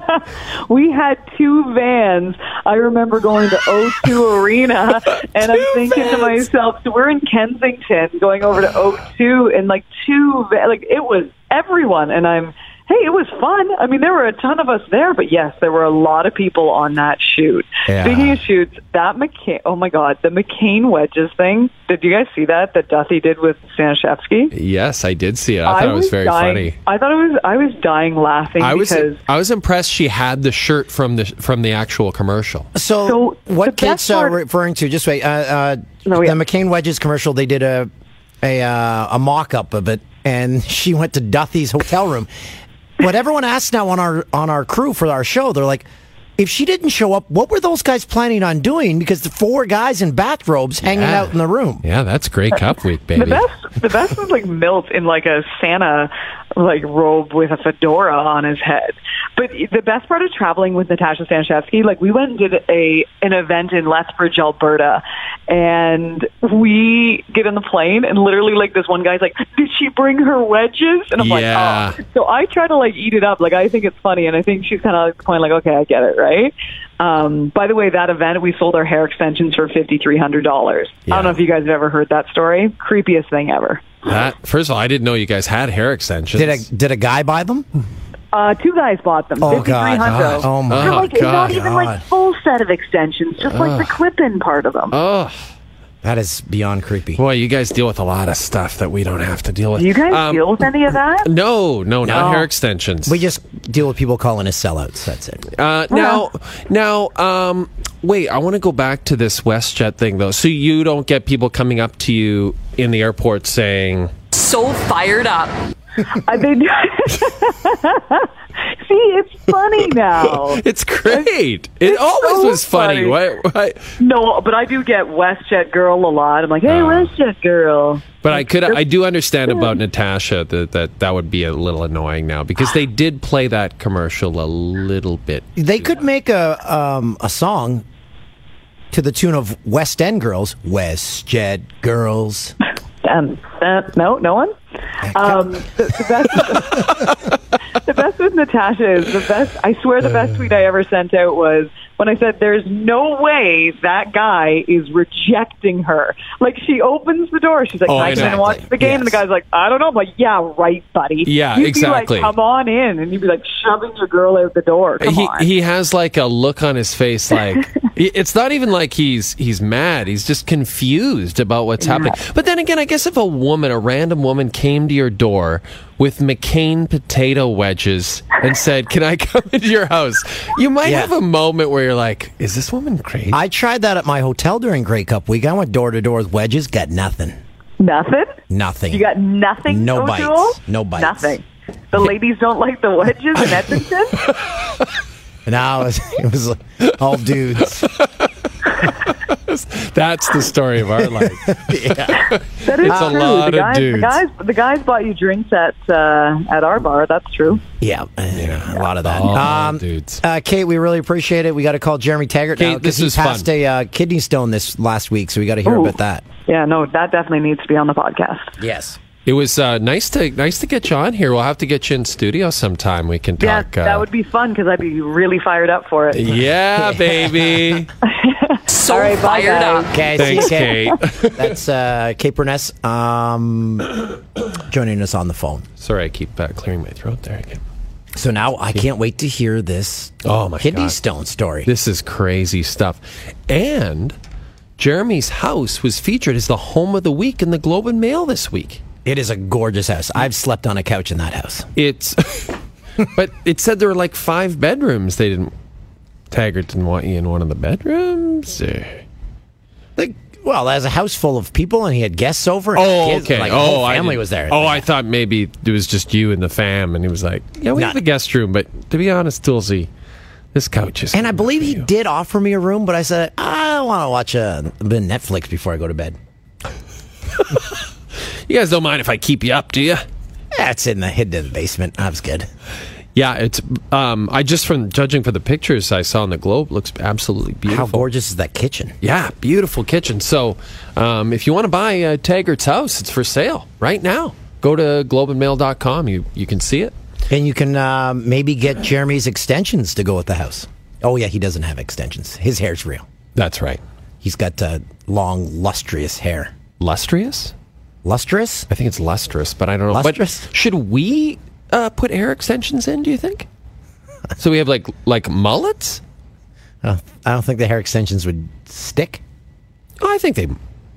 We had two vans. I remember going to O two Arena, and I'm thinking to myself, so we're in Kensington going over to O two, and like two, va- like it was everyone, and I'm, hey, it was fun. I mean, there were a ton of us there, but yes, there were a lot of people on that shoot. Yeah. Speaking of shoots, that McCain, oh my God, the McCain wedges thing, did you guys see that, that Duthie did with Stanishevsky? Yes, I did see it. I thought it was very dying, funny. I thought it was, I was dying laughing I was because... I was impressed she had the shirt from the from the actual commercial. So, So, the what best Kate's uh, part- referring to? Just wait. Uh, uh, No, yeah. The McCain Wedges commercial. They did a a uh, a mock up of it, and she went to Duthie's hotel room. What everyone asks now on our on our crew for our show, they're like, if she didn't show up, what were those guys planning on doing? Because the four guys in bathrobes hanging Yeah. out in the room. Yeah, that's Grey Cup week, baby. The best, the best was like Milt in like a Santa like robe with a fedora on his head. But the best part of traveling with Natasha Stanishevsky, like we went and did a an event in Lethbridge, Alberta, and we get in the plane and literally like this one guy's like, "Did she bring her wedges?" And I'm Yeah. like, "Oh." So I try to like eat it up. Like I think it's funny, and I think she's kind of like point like, "Okay, I get it, right?" Um, by the way, that event we sold our hair extensions for fifty three hundred dollars. I Yeah. don't know if you guys have ever heard that story. Creepiest thing ever. That, first of all, I didn't know you guys had hair extensions. Did a did a guy buy them? Uh, two guys bought them. Oh, fifty-three hundred. God. Oh, my They're like, God. not even like God. full set of extensions, just like the clip-in part of them. Oh, That is beyond creepy. boy, you guys deal with a lot of stuff that we don't have to deal with. Do you guys Um, deal with any of that? No, no, not No. hair extensions. We just deal with people calling us sellouts. That's it. Uh, now, now, um, wait. I want to go back to this WestJet thing, though. So you don't get people coming up to you in the airport saying, So fired up. I mean, see, it's funny now. "It's great. It It's always so was funny." funny. Why, why? No, but I do get WestJet girl a lot. I'm like, hey, Uh. WestJet girl. But I could, I do understand about Natasha that, that that would be a little annoying now because they did play that commercial a little bit. They could make a um, a song to the tune of West End Girls. WestJet Girls. Um, uh, no, no one. Um, the, the best, the best with Natasha is the best. I swear the best tweet I ever sent out was when I said, there's no way that guy is rejecting her. Like, she opens the door. She's like, Oh, can I come in and watch the game? Yes. And the guy's like, I don't know. I'm like, yeah, right, buddy. Yeah, you'd exactly. Be like, come on in. And you'd be like shoving your girl out the door. Come he on. he has like a look on his face, like it's not even like he's he's mad. He's just confused about what's happening. But then again, I guess if a woman, a random woman, came to your door with McCain potato wedges and said, "Can I come into your house?" you might Yeah. have a moment where you're like, "Is this woman crazy?" I tried that at my hotel during Grey Cup week. I went door to door with wedges, got nothing. Nothing? Nothing. You got nothing, No O'Toole? bites. No bites. Nothing. The ladies don't like the wedges in Edmonton? No, it was, it was like all dudes. That's the story of our life. Yeah. That is It's a true. lot the of guys, dudes. The guys, the guys bought you drinks at uh, at our bar. That's true. Yeah, yeah, a lot of that. All Um, dudes. Uh, Kate, we really appreciate it. We got to call Jeremy Taggart now Kate, this because he is fun. passed a uh, kidney stone this last week, so we got to hear Ooh. about that. Yeah, no, that definitely needs to be on the podcast. Yes. It was uh, nice to nice to get you on here. We'll have to get you in studio sometime. We can Yeah, talk. uh, that would be fun because I'd be really fired up for it. Yeah, baby. So All right, bye, fired guys. up. Okay, Thanks, see you, Kate. That's uh, Kate Burness um, joining us on the phone. Sorry, I keep uh, clearing my throat there again. So now I can't wait to hear this Oh, my kidney God. stone story. This is crazy stuff. And Jeremy's house was featured as the home of the week in the Globe and Mail this week. It is a gorgeous house. I've slept on a couch in that house. It's, but it said there were like five bedrooms. They didn't. Taggart didn't want you in one of the bedrooms. Eh. Like, well, as a house full of people, and he had guests over. And Oh, kids, okay. Like, oh, the whole I family didn't- was there. Oh, I thought maybe it was just you and the fam, and he was like, "Yeah, we Nah. have a guest room, but to be honest, Tulsi, this couch is." And I believe he did offer me a room, but I said I want to watch a, a bit of Netflix before I go to bed. You guys don't mind if I keep you up, do you? That's in the hidden in the basement. That was good. Yeah, it's. Um, I just from judging for the pictures I saw in the Globe, looks absolutely beautiful. How gorgeous is that kitchen? Yeah, beautiful kitchen. So, um, if you want to buy uh, Taggart's house, it's for sale right now. Go to globe and mail dot com. You you can see it. And you can uh, maybe get Jeremy's extensions to go with the house. Oh yeah, he doesn't have extensions. His hair's real. That's right. He's got uh, long, lustrous hair. Lustrous? Lustrous? I think it's lustrous, but I don't know. Lustrous? But should we uh, put hair extensions in? Do you think? So we have like like mullets. Uh, I don't think the hair extensions would stick. Oh, I think they.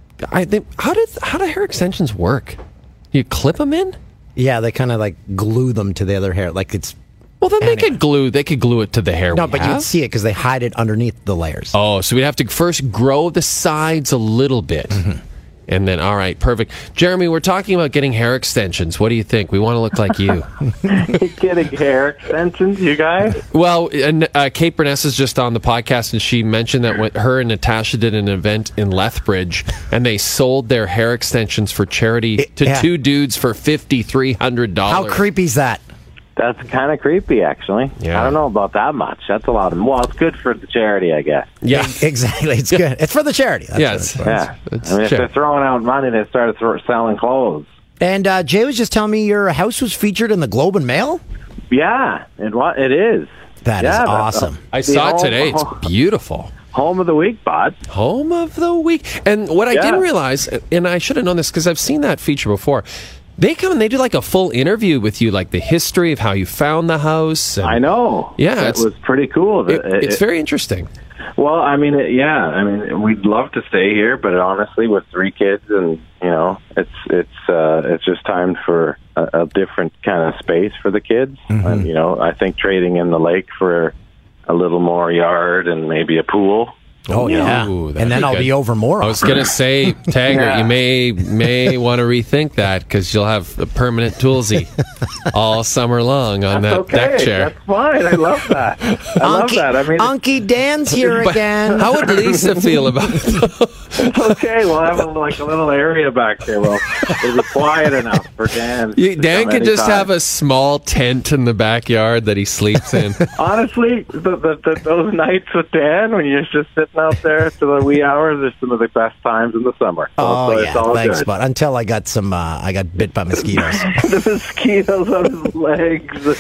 I think how did how do hair extensions work? You clip them in. Yeah, they kind of like glue them to the other hair, like it's. Well, then they Anyway. could glue. They could glue it to the hair. No, we but have. you'd see it because they hide it underneath the layers. Oh, so we'd have to first grow the sides a little bit. Mm-hmm. And then, all right, perfect. Jeremy, we're talking about getting hair extensions. What do you think? We want to look like you. Getting hair extensions, you guys? Well, and, uh, Kate Burness is just on the podcast, and she mentioned that when her and Natasha did an event in Lethbridge, and they sold their hair extensions for charity to yeah. two dudes for five thousand three hundred dollars. How creepy is that? That's kind of creepy, actually. Yeah. I don't know about that much. That's a lot of. Well, it's good for the charity, I guess. Yeah, exactly. It's good. It's for the charity. That's yeah, what it's, it's for. Yeah. it's I mean, if char- they're throwing out money, they started thro- selling clothes. And uh, Jay was just telling me your house was featured in the Globe and Mail. Yeah, it wa- it is. That is Yeah, but, uh, awesome. I the saw it home- today. It's beautiful. Home of the week, bud. Home of the week. And what I Yeah. didn't realize, and I should have known this because I've seen that feature before, they come and they do like a full interview with you, like the history of how you found the house. And I know. Yeah, it it's- was pretty cool. It, It- it's it- very interesting. Well, I mean, it, yeah, I mean, we'd love to stay here, but honestly, with three kids, and you know, it's it's uh, it's just time for a, a different kind of space for the kids. Mm-hmm. And you know, I think trading in the lake for a little more yard and maybe a pool. Oh yeah, Ooh, that'd and then be I'll good. be over more. I was going to say, Taggart, Yeah. you may may want to rethink that because you'll have a permanent toolsy all summer long on That's that okay. deck chair. That's fine. I love that. I love Unky, that. I mean, Unky Dan's here But again. how would Lisa feel about it? okay, we'll have a, like a little area back there. Well, it'll be quiet enough for Dan. You, to Dan come could just anytime. have a small tent in the backyard that he sleeps in. Honestly, the, the, the, those nights with Dan when you're just sitting out there to the wee hours are some of the best times in the summer. So, Oh so yeah, it's all thanks, good. but until I got some, uh, I got bit by mosquitoes. The mosquitoes on his legs.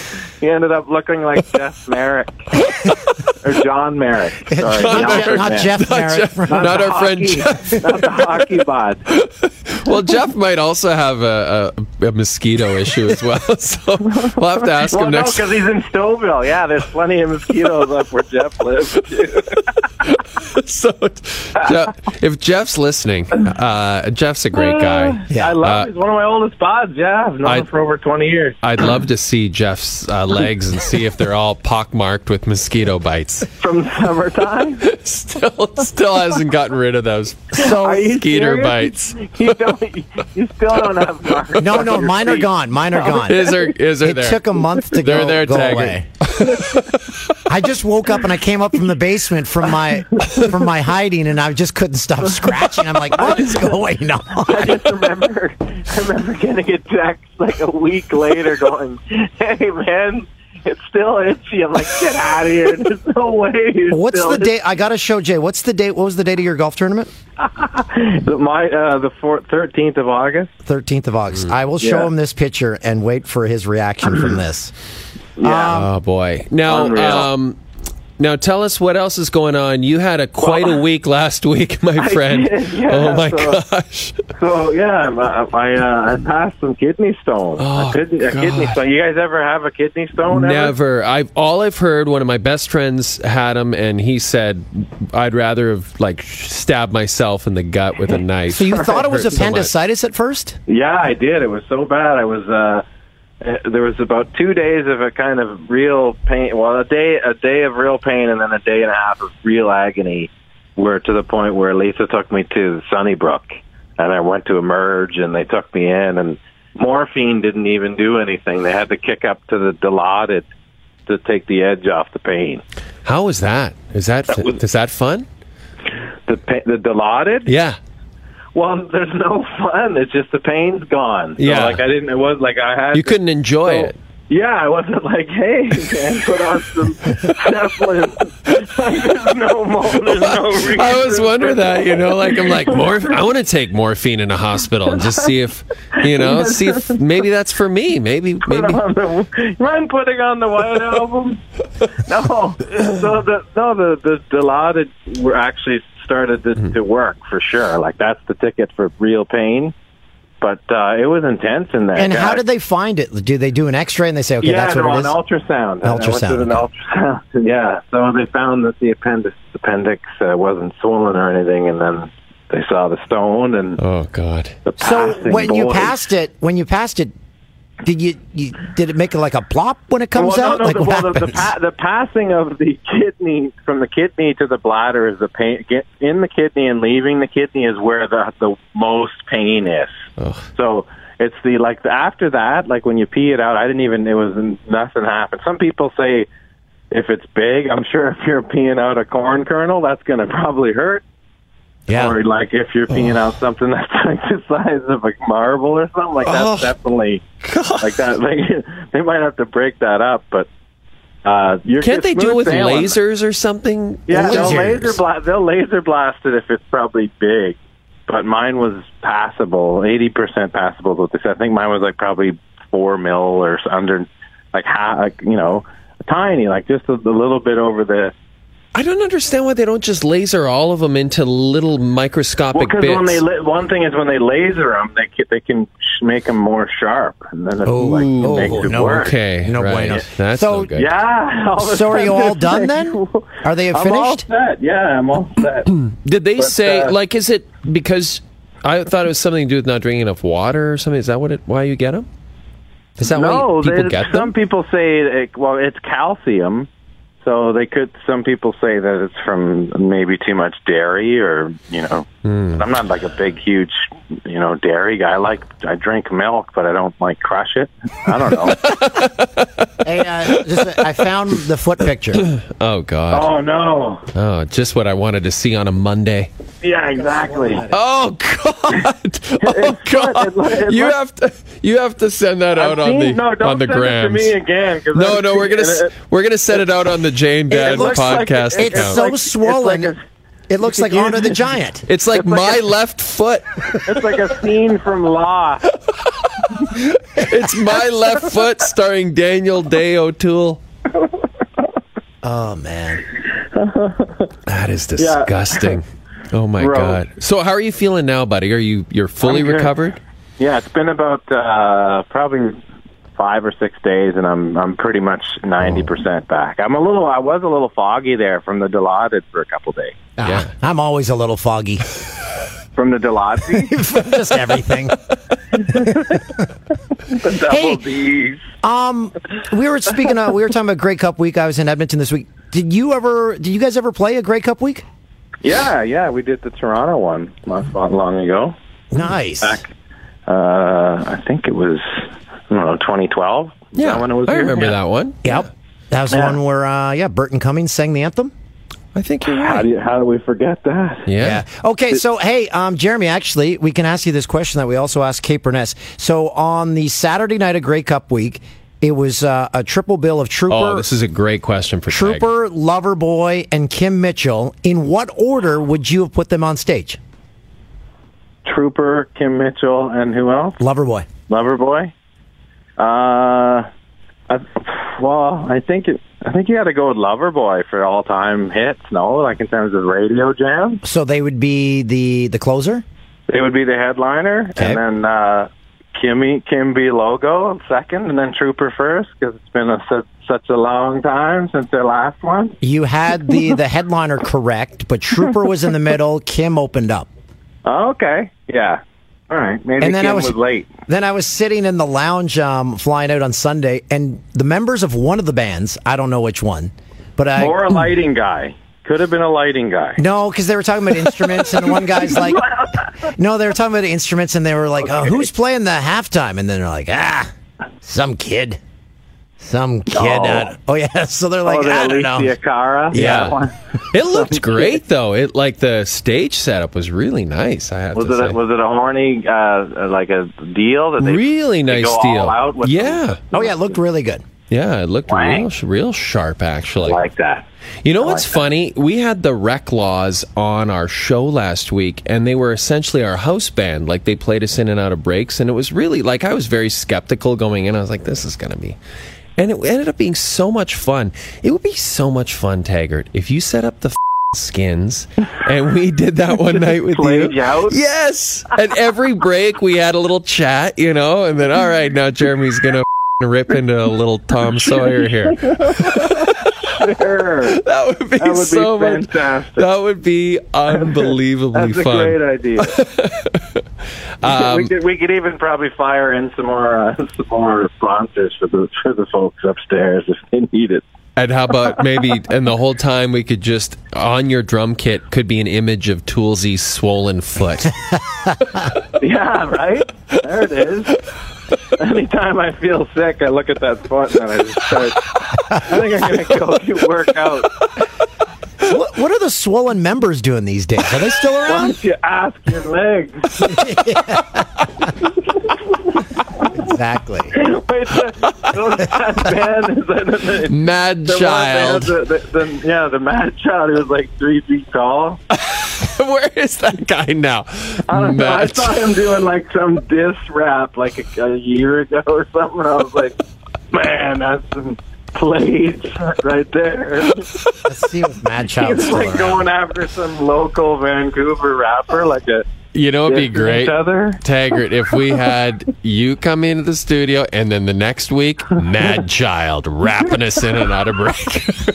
he ended up looking like Jeff Merrick or John Merrick. Sorry, Not the Je- not man. Jeff Not Merrick. Jeff- from- not the our friend hockey- Jeff. not the hockey bod. Well, Jeff might also have a, a, a mosquito issue as well. So we'll have to ask Well, him no, next. because he's in Stouffville. Yeah, there's plenty of mosquitoes up where Jeff lives. So, Jeff, if Jeff's listening, uh, Jeff's a great guy. Yeah. I love Uh, him. He's one of my oldest pods. Yeah, I've known I- him for over twenty years. I'd love to see Jeff's uh, legs and see if they're all pockmarked with mosquito bites. From the summertime. Still, still hasn't gotten rid of those Are you mosquito serious? bites. You, don't, you still don't have marks. No, on no, your mine are feet. gone. Mine are gone. Is there? Is there? It there? took a month to They're go, there, go Taggart. away. I just woke up and I came up from the basement from my from my hiding, and I just couldn't stop scratching. I'm like, what is going on? I just remember, I remember getting a text like a week later, going, "Hey man, it's still itchy." I'm like, "Get out of here! There's no way." it's What's still the date? I got to show Jay. What's the date? What was the date of your golf tournament? itchy." My uh, the thirteenth of August. thirteenth of August. I will show Yeah. him this picture and wait for his reaction from this. Yeah. Oh boy! Now, Unreal. um, now tell us what else is going on. You had a quite a week last week, my I friend. did, yeah, oh my so- gosh! So yeah, I I, uh, I passed some kidney stones. Oh, a, kidney, a kidney God. stone. You guys ever have a kidney stone? ever? Never. I've all I've heard. One of my best friends had him, and he said, "I'd rather have like stabbed myself in the gut with a knife." So you thought it was Hurt so much. appendicitis at first? Yeah, I did. It was so bad. I was. Uh, uh, there was about two days of a kind of real pain. Well, a day, a day of real pain, and then a day and a half of real agony. Where to the point where Lisa took me to Sunnybrook, and I went to Emerge, and they took me in, and morphine didn't even do anything. They had to kick up to the Dilaudid to take the edge off the pain. How was that? Is that, That was- is that fun? The pa- the Dilaudid? Yeah. Well, there's no fun. It's just the pain's gone. So, Yeah. like I didn't. It was like I had. You to- couldn't enjoy so- it. Yeah, I wasn't like, hey, man, put on some Zeppelin. There's no mo- there's no reason. I was wondering that, you know, like I'm like morph- I want to take morphine in a hospital and just see if, you know, see if maybe that's for me. Maybe Put maybe on the, I'm putting on the White Album. No, so the no the the Dilaudid were actually started to, to work for sure. Like that's the ticket for real pain. But uh, it was intense in there. And how Yeah. did they find it? Do they do an X-ray and they say, okay, yeah, that's what no, it an is? ultrasound. I went to Ultrasound, an ultrasound. Yeah, so they found that the appendix appendix uh, wasn't swollen or anything, and then they saw the stone and oh god. the So passing when you boys. passed it, when you passed it, did you, you did it make it like a plop when it comes well, out? No, no, like the, what well, the, the, happens? pa- the passing of the kidney from the kidney to the bladder is the pain. Get in the kidney and leaving the kidney is where the the most pain is. Ugh. So it's the like the, after that, like when you pee it out. I didn't even. It was nothing happened. Some people say if it's big, I'm sure if you're peeing out a corn kernel, that's going to probably hurt. Yeah. Or like if you're peeing out something that's like the size of a marble or something, like that's Oh. definitely like that. Like, they might have to break that up, but uh, you're Can't they it's do it with smooth sailing. lasers or something? Yeah, they'll Lasers. laser blast. They'll laser blast it if it's probably big. But mine was passable, eighty percent passable. Is what they said. I think mine was like probably four mil or s- under, like half, like, you know, tiny, like just a, a little bit over the. I don't understand why they don't just laser all of them into little microscopic Well, because bits. when they la- one thing is when they laser them, they can, they can sh- make them more sharp, and then it Oh, like oh, makes it no, work. okay, No right. bueno. That's So- no good. Yeah. all of a So are you sudden all it's done like- then? Are they I'm all finished? set. Yeah, I'm all set. Did they But, say uh, like is it because I thought it was something to do with not drinking enough water or something? Is that what it? Why you get them? Is that no, why people they- get some them? people say it, well, it's calcium, so they could. Some people say that it's from maybe too much dairy, or you know, Hmm. I'm not like a big, huge, you know, dairy guy. I like I drink milk, but I don't like crush it. I don't know. Hey, uh, just, I found the foot picture. Oh god. oh no. Oh, just what I wanted to see on a Monday. Yeah, exactly. Oh god! Oh god! It look- it You look- have to you have to send that out I've on the seen- no, don't on the send it to grams. me again. 'cause No, I've no, we're seen gonna it. s- we're gonna set it out on the Jane Dad looks like- podcast it- It's account. so like- it's swollen. like a- it looks like Honor the Giant. it's like it's like my a- left foot. It's like a scene from Lost. It's My Left Foot starring Daniel Day O'Toole. Oh, man. That is disgusting. Oh, my Bro. God. So how are you feeling now, buddy? Are you you're fully I'm good. recovered? Yeah, it's been about uh, probably five or six days, and I'm I'm pretty much ninety percent back. I'm a little. I was a little foggy there from the Dilaudid for a couple days. Ah, Yeah. I'm always a little foggy. From the Dilaudid, Just everything. the double Hey. D's. Um, we were speaking of, we were talking about Grey Cup week. I was in Edmonton this week. Did you ever, did you guys ever play a Grey Cup week? Yeah, yeah, we did the Toronto one not not long ago. Nice. Back, uh, I think it was, I don't know, twenty twelve. Is Yeah, that when it was I here? remember Yeah. that one. Yep. That was the Yeah. one where, uh, yeah, Burton Cummings sang the anthem. I think you're How right. do you, how do we forget that? Yeah. Okay, so hey, um, Jeremy, actually, we can ask you this question that we also asked Kate Burness. So on the Saturday night of Grey Cup week, it was uh, a triple bill of Trooper, Oh, this is a great question for Tiger. Trooper, Loverboy, and Kim Mitchell. In what order would you have put them on stage? Trooper, Kim Mitchell, and who else? Loverboy. Loverboy. Uh, I, well, I think it, I think you got to go with Loverboy for all time hits. No, like in terms of radio jam, So they would be the the closer. it would be the headliner, Okay. and then uh, Kimmy Kimby Logo second, and then Trooper first because it's been a, such, such a long time since their last one. You had the the headliner correct, but Trooper was in the middle. Kim opened up. Oh, okay, yeah, all right. Maybe And then Kim I was- was late. Then I was sitting in the lounge, um, flying out on Sunday, and the members of one of the bands, I don't know which one, but I Or a lighting guy. Could have been a lighting guy. no, because they were talking about instruments, and one guy's like, no, they were talking about instruments, and they were like, oh, who's playing the halftime? And then they're like, ah, some kid, some kid. Oh. uh, oh yeah, so they're like, oh, the I don't know. Alicia Cara. Yeah. That one. It looked great though. It like the stage setup was really nice. I have Was to it say. a, was it a horny uh, like a deal that they really they nice go deal. all out with Yeah, Oh yeah, it looked really good. yeah. It looked Wang. real, sh- real sharp actually. like that? You know I what's like that. funny? We had the Rec Laws on our show last week, and they were essentially our house band. Like they played us in and out of breaks, and it was really like I was very skeptical going in. I was like, "This is going to be," and it ended up being so much fun. It would be so much fun, Taggart, if you set up the f- Skins, and we did that one night with Played you. you out? Yes, and every break we had a little chat, you know, and then all right, now Jeremy's going to f- rip into a little Tom Sawyer here. Sure. That would be That would so be much. fantastic. That would be unbelievably That's a fun. great idea. Um, we could we could even probably fire in some more uh, some more sponsors for the for the folks upstairs if they need it. And how about maybe, and the whole time we could just, on your drum kit, could be an image of Toolsy's swollen foot. Yeah, right. There it is. Anytime I feel sick, I look at that foot and I just start. I think I'm gonna go get work out. What, what are the swollen members doing these days? Are they still Why around? don't you ask your legs? Exactly. Wait, the, that band is that the, Mad the one Child. that had The, the, the, yeah, the Mad Child. He was like three feet tall. Where is that guy now? I don't know. I Mad saw him doing like some diss rap like a, a year ago or something. I was like, man, that's some plates right there. Let's see if Mad Child's He's still like around. going after some local Vancouver rapper, like a. You know, it'd be dissing great, each other. Taggart, if we had you come into the studio and then the next week, Mad Child rapping us in and out of break.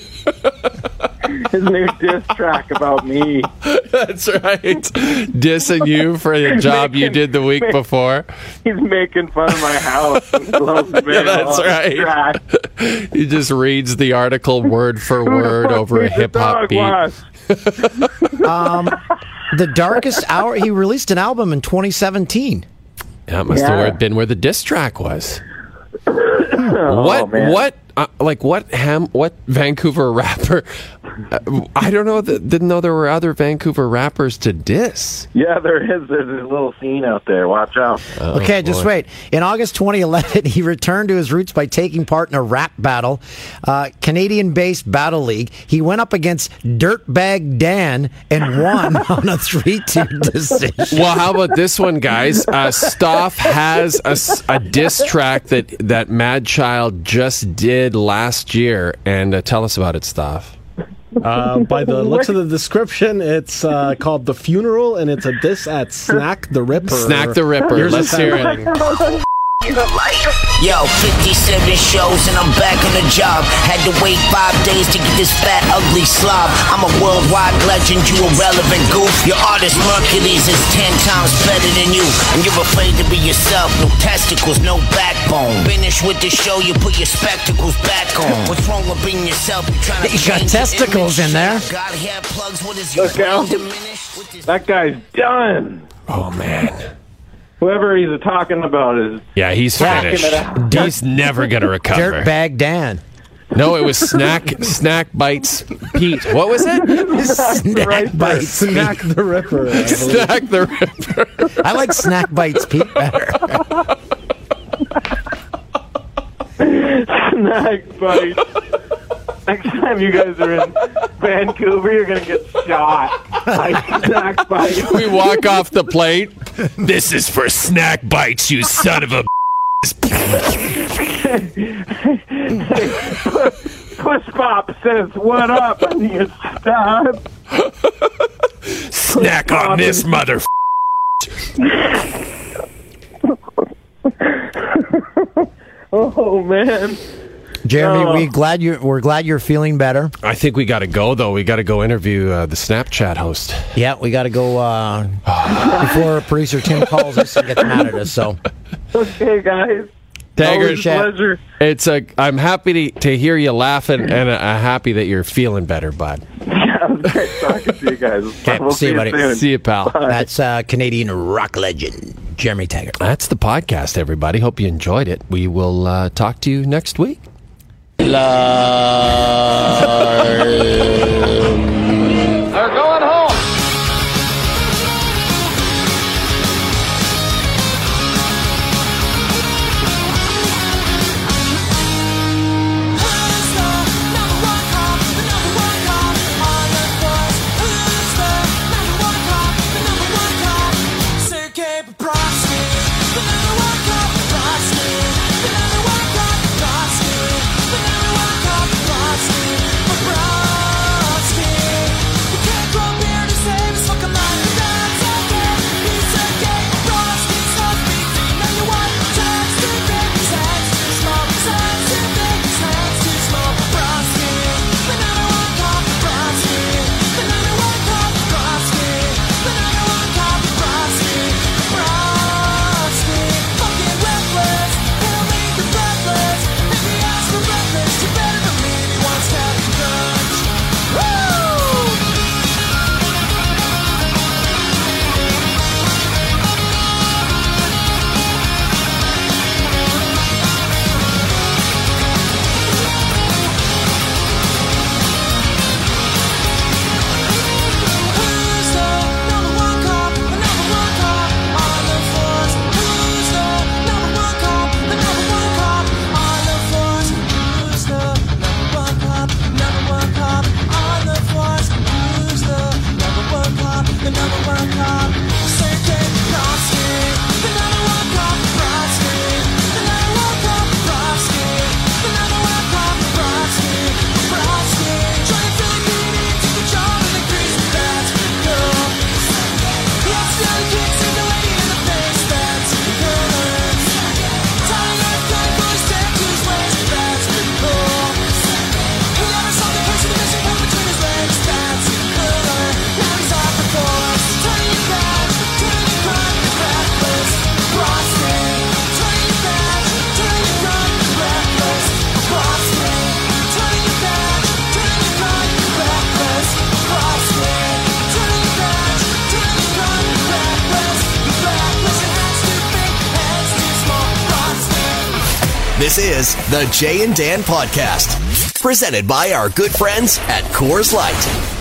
His new diss track about me. That's right. Dissing you for the job you making- did the week make- before. He's making fun of my house. And Globe's Yeah, Mail that's on right. track. He just reads the article word for word over a hip hop beat. Um, the Darkest Hour. He released an album in twenty seventeen. That must Yeah. have been where the diss track was. Oh, what? man. What? Uh, like what? Ham? What Vancouver rapper I don't know. That, didn't know there were other Vancouver rappers to diss. Yeah, there is. There's a little scene out there. Watch out. Oh, okay, just boy. wait. In August twenty eleven, he returned to his roots by taking part in a rap battle, uh, Canadian-based Battle League. He went up against Dirtbag Dan and won on a three two decision. Well, how about this one, guys? Uh, Stoff has a, s- a diss track that, that Mad Child just did last year. And uh, tell us about it, Stoff. Uh, by the looks of the description, it's uh, called The Funeral, and it's a diss at Snack the Ripper. Snack the Ripper. Here's Let's the hear sound. it. Yo, fifty-seven shows and I'm back on the job. Had to wait five days to get this fat, ugly slob. I'm a worldwide legend, you irrelevant goof. Your artist Mercules is ten times better than you. And you're afraid to be yourself, no testicles, no backbone. Finish with the show, you put your spectacles back on. What's wrong with being yourself? You trying to You got change your testicles image? in there. God hair plugs, what is your Look out. brain diminished? What is- That guy's done. Oh, man. Whoever he's talking about is Yeah, he's Backing finished. it up. He's never going to recover. Dirtbag Dan. No, it was Snack Snack Bites Pete. What was it? Snack Bites Snack Pete. the Ripper. I believe. Snack the Ripper. I like Snack Bites Pete better. Snack Bite. Next time you guys are in Vancouver, you're going to get shot by Snack Bite. We walk off the plate. This is for Snack Bites, you son of a. Push Pop says, what up? And you stop. Snack on this mother. Oh, man. Jeremy, Oh. we glad you we're glad you're feeling better. I think we got to go, though. We got to go interview uh, the Snapchat host. Yeah, we got to go uh, before producer Tim calls us and gets mad at us. So, Okay, guys. Taggart, Always a pleasure. it's a. I'm happy to, to hear you laughing, and uh, happy that you're feeling better, bud. Yeah, it was great talking to you guys. Okay, We'll see you, buddy. soon. See you, pal. that's uh, Canadian rock legend Jeremy Taggart. That's the podcast, everybody. Hope you enjoyed it. We will uh, talk to you next week. They're going home. This is the Jay and Dan Podcast. Presented by our good friends at Coors Light.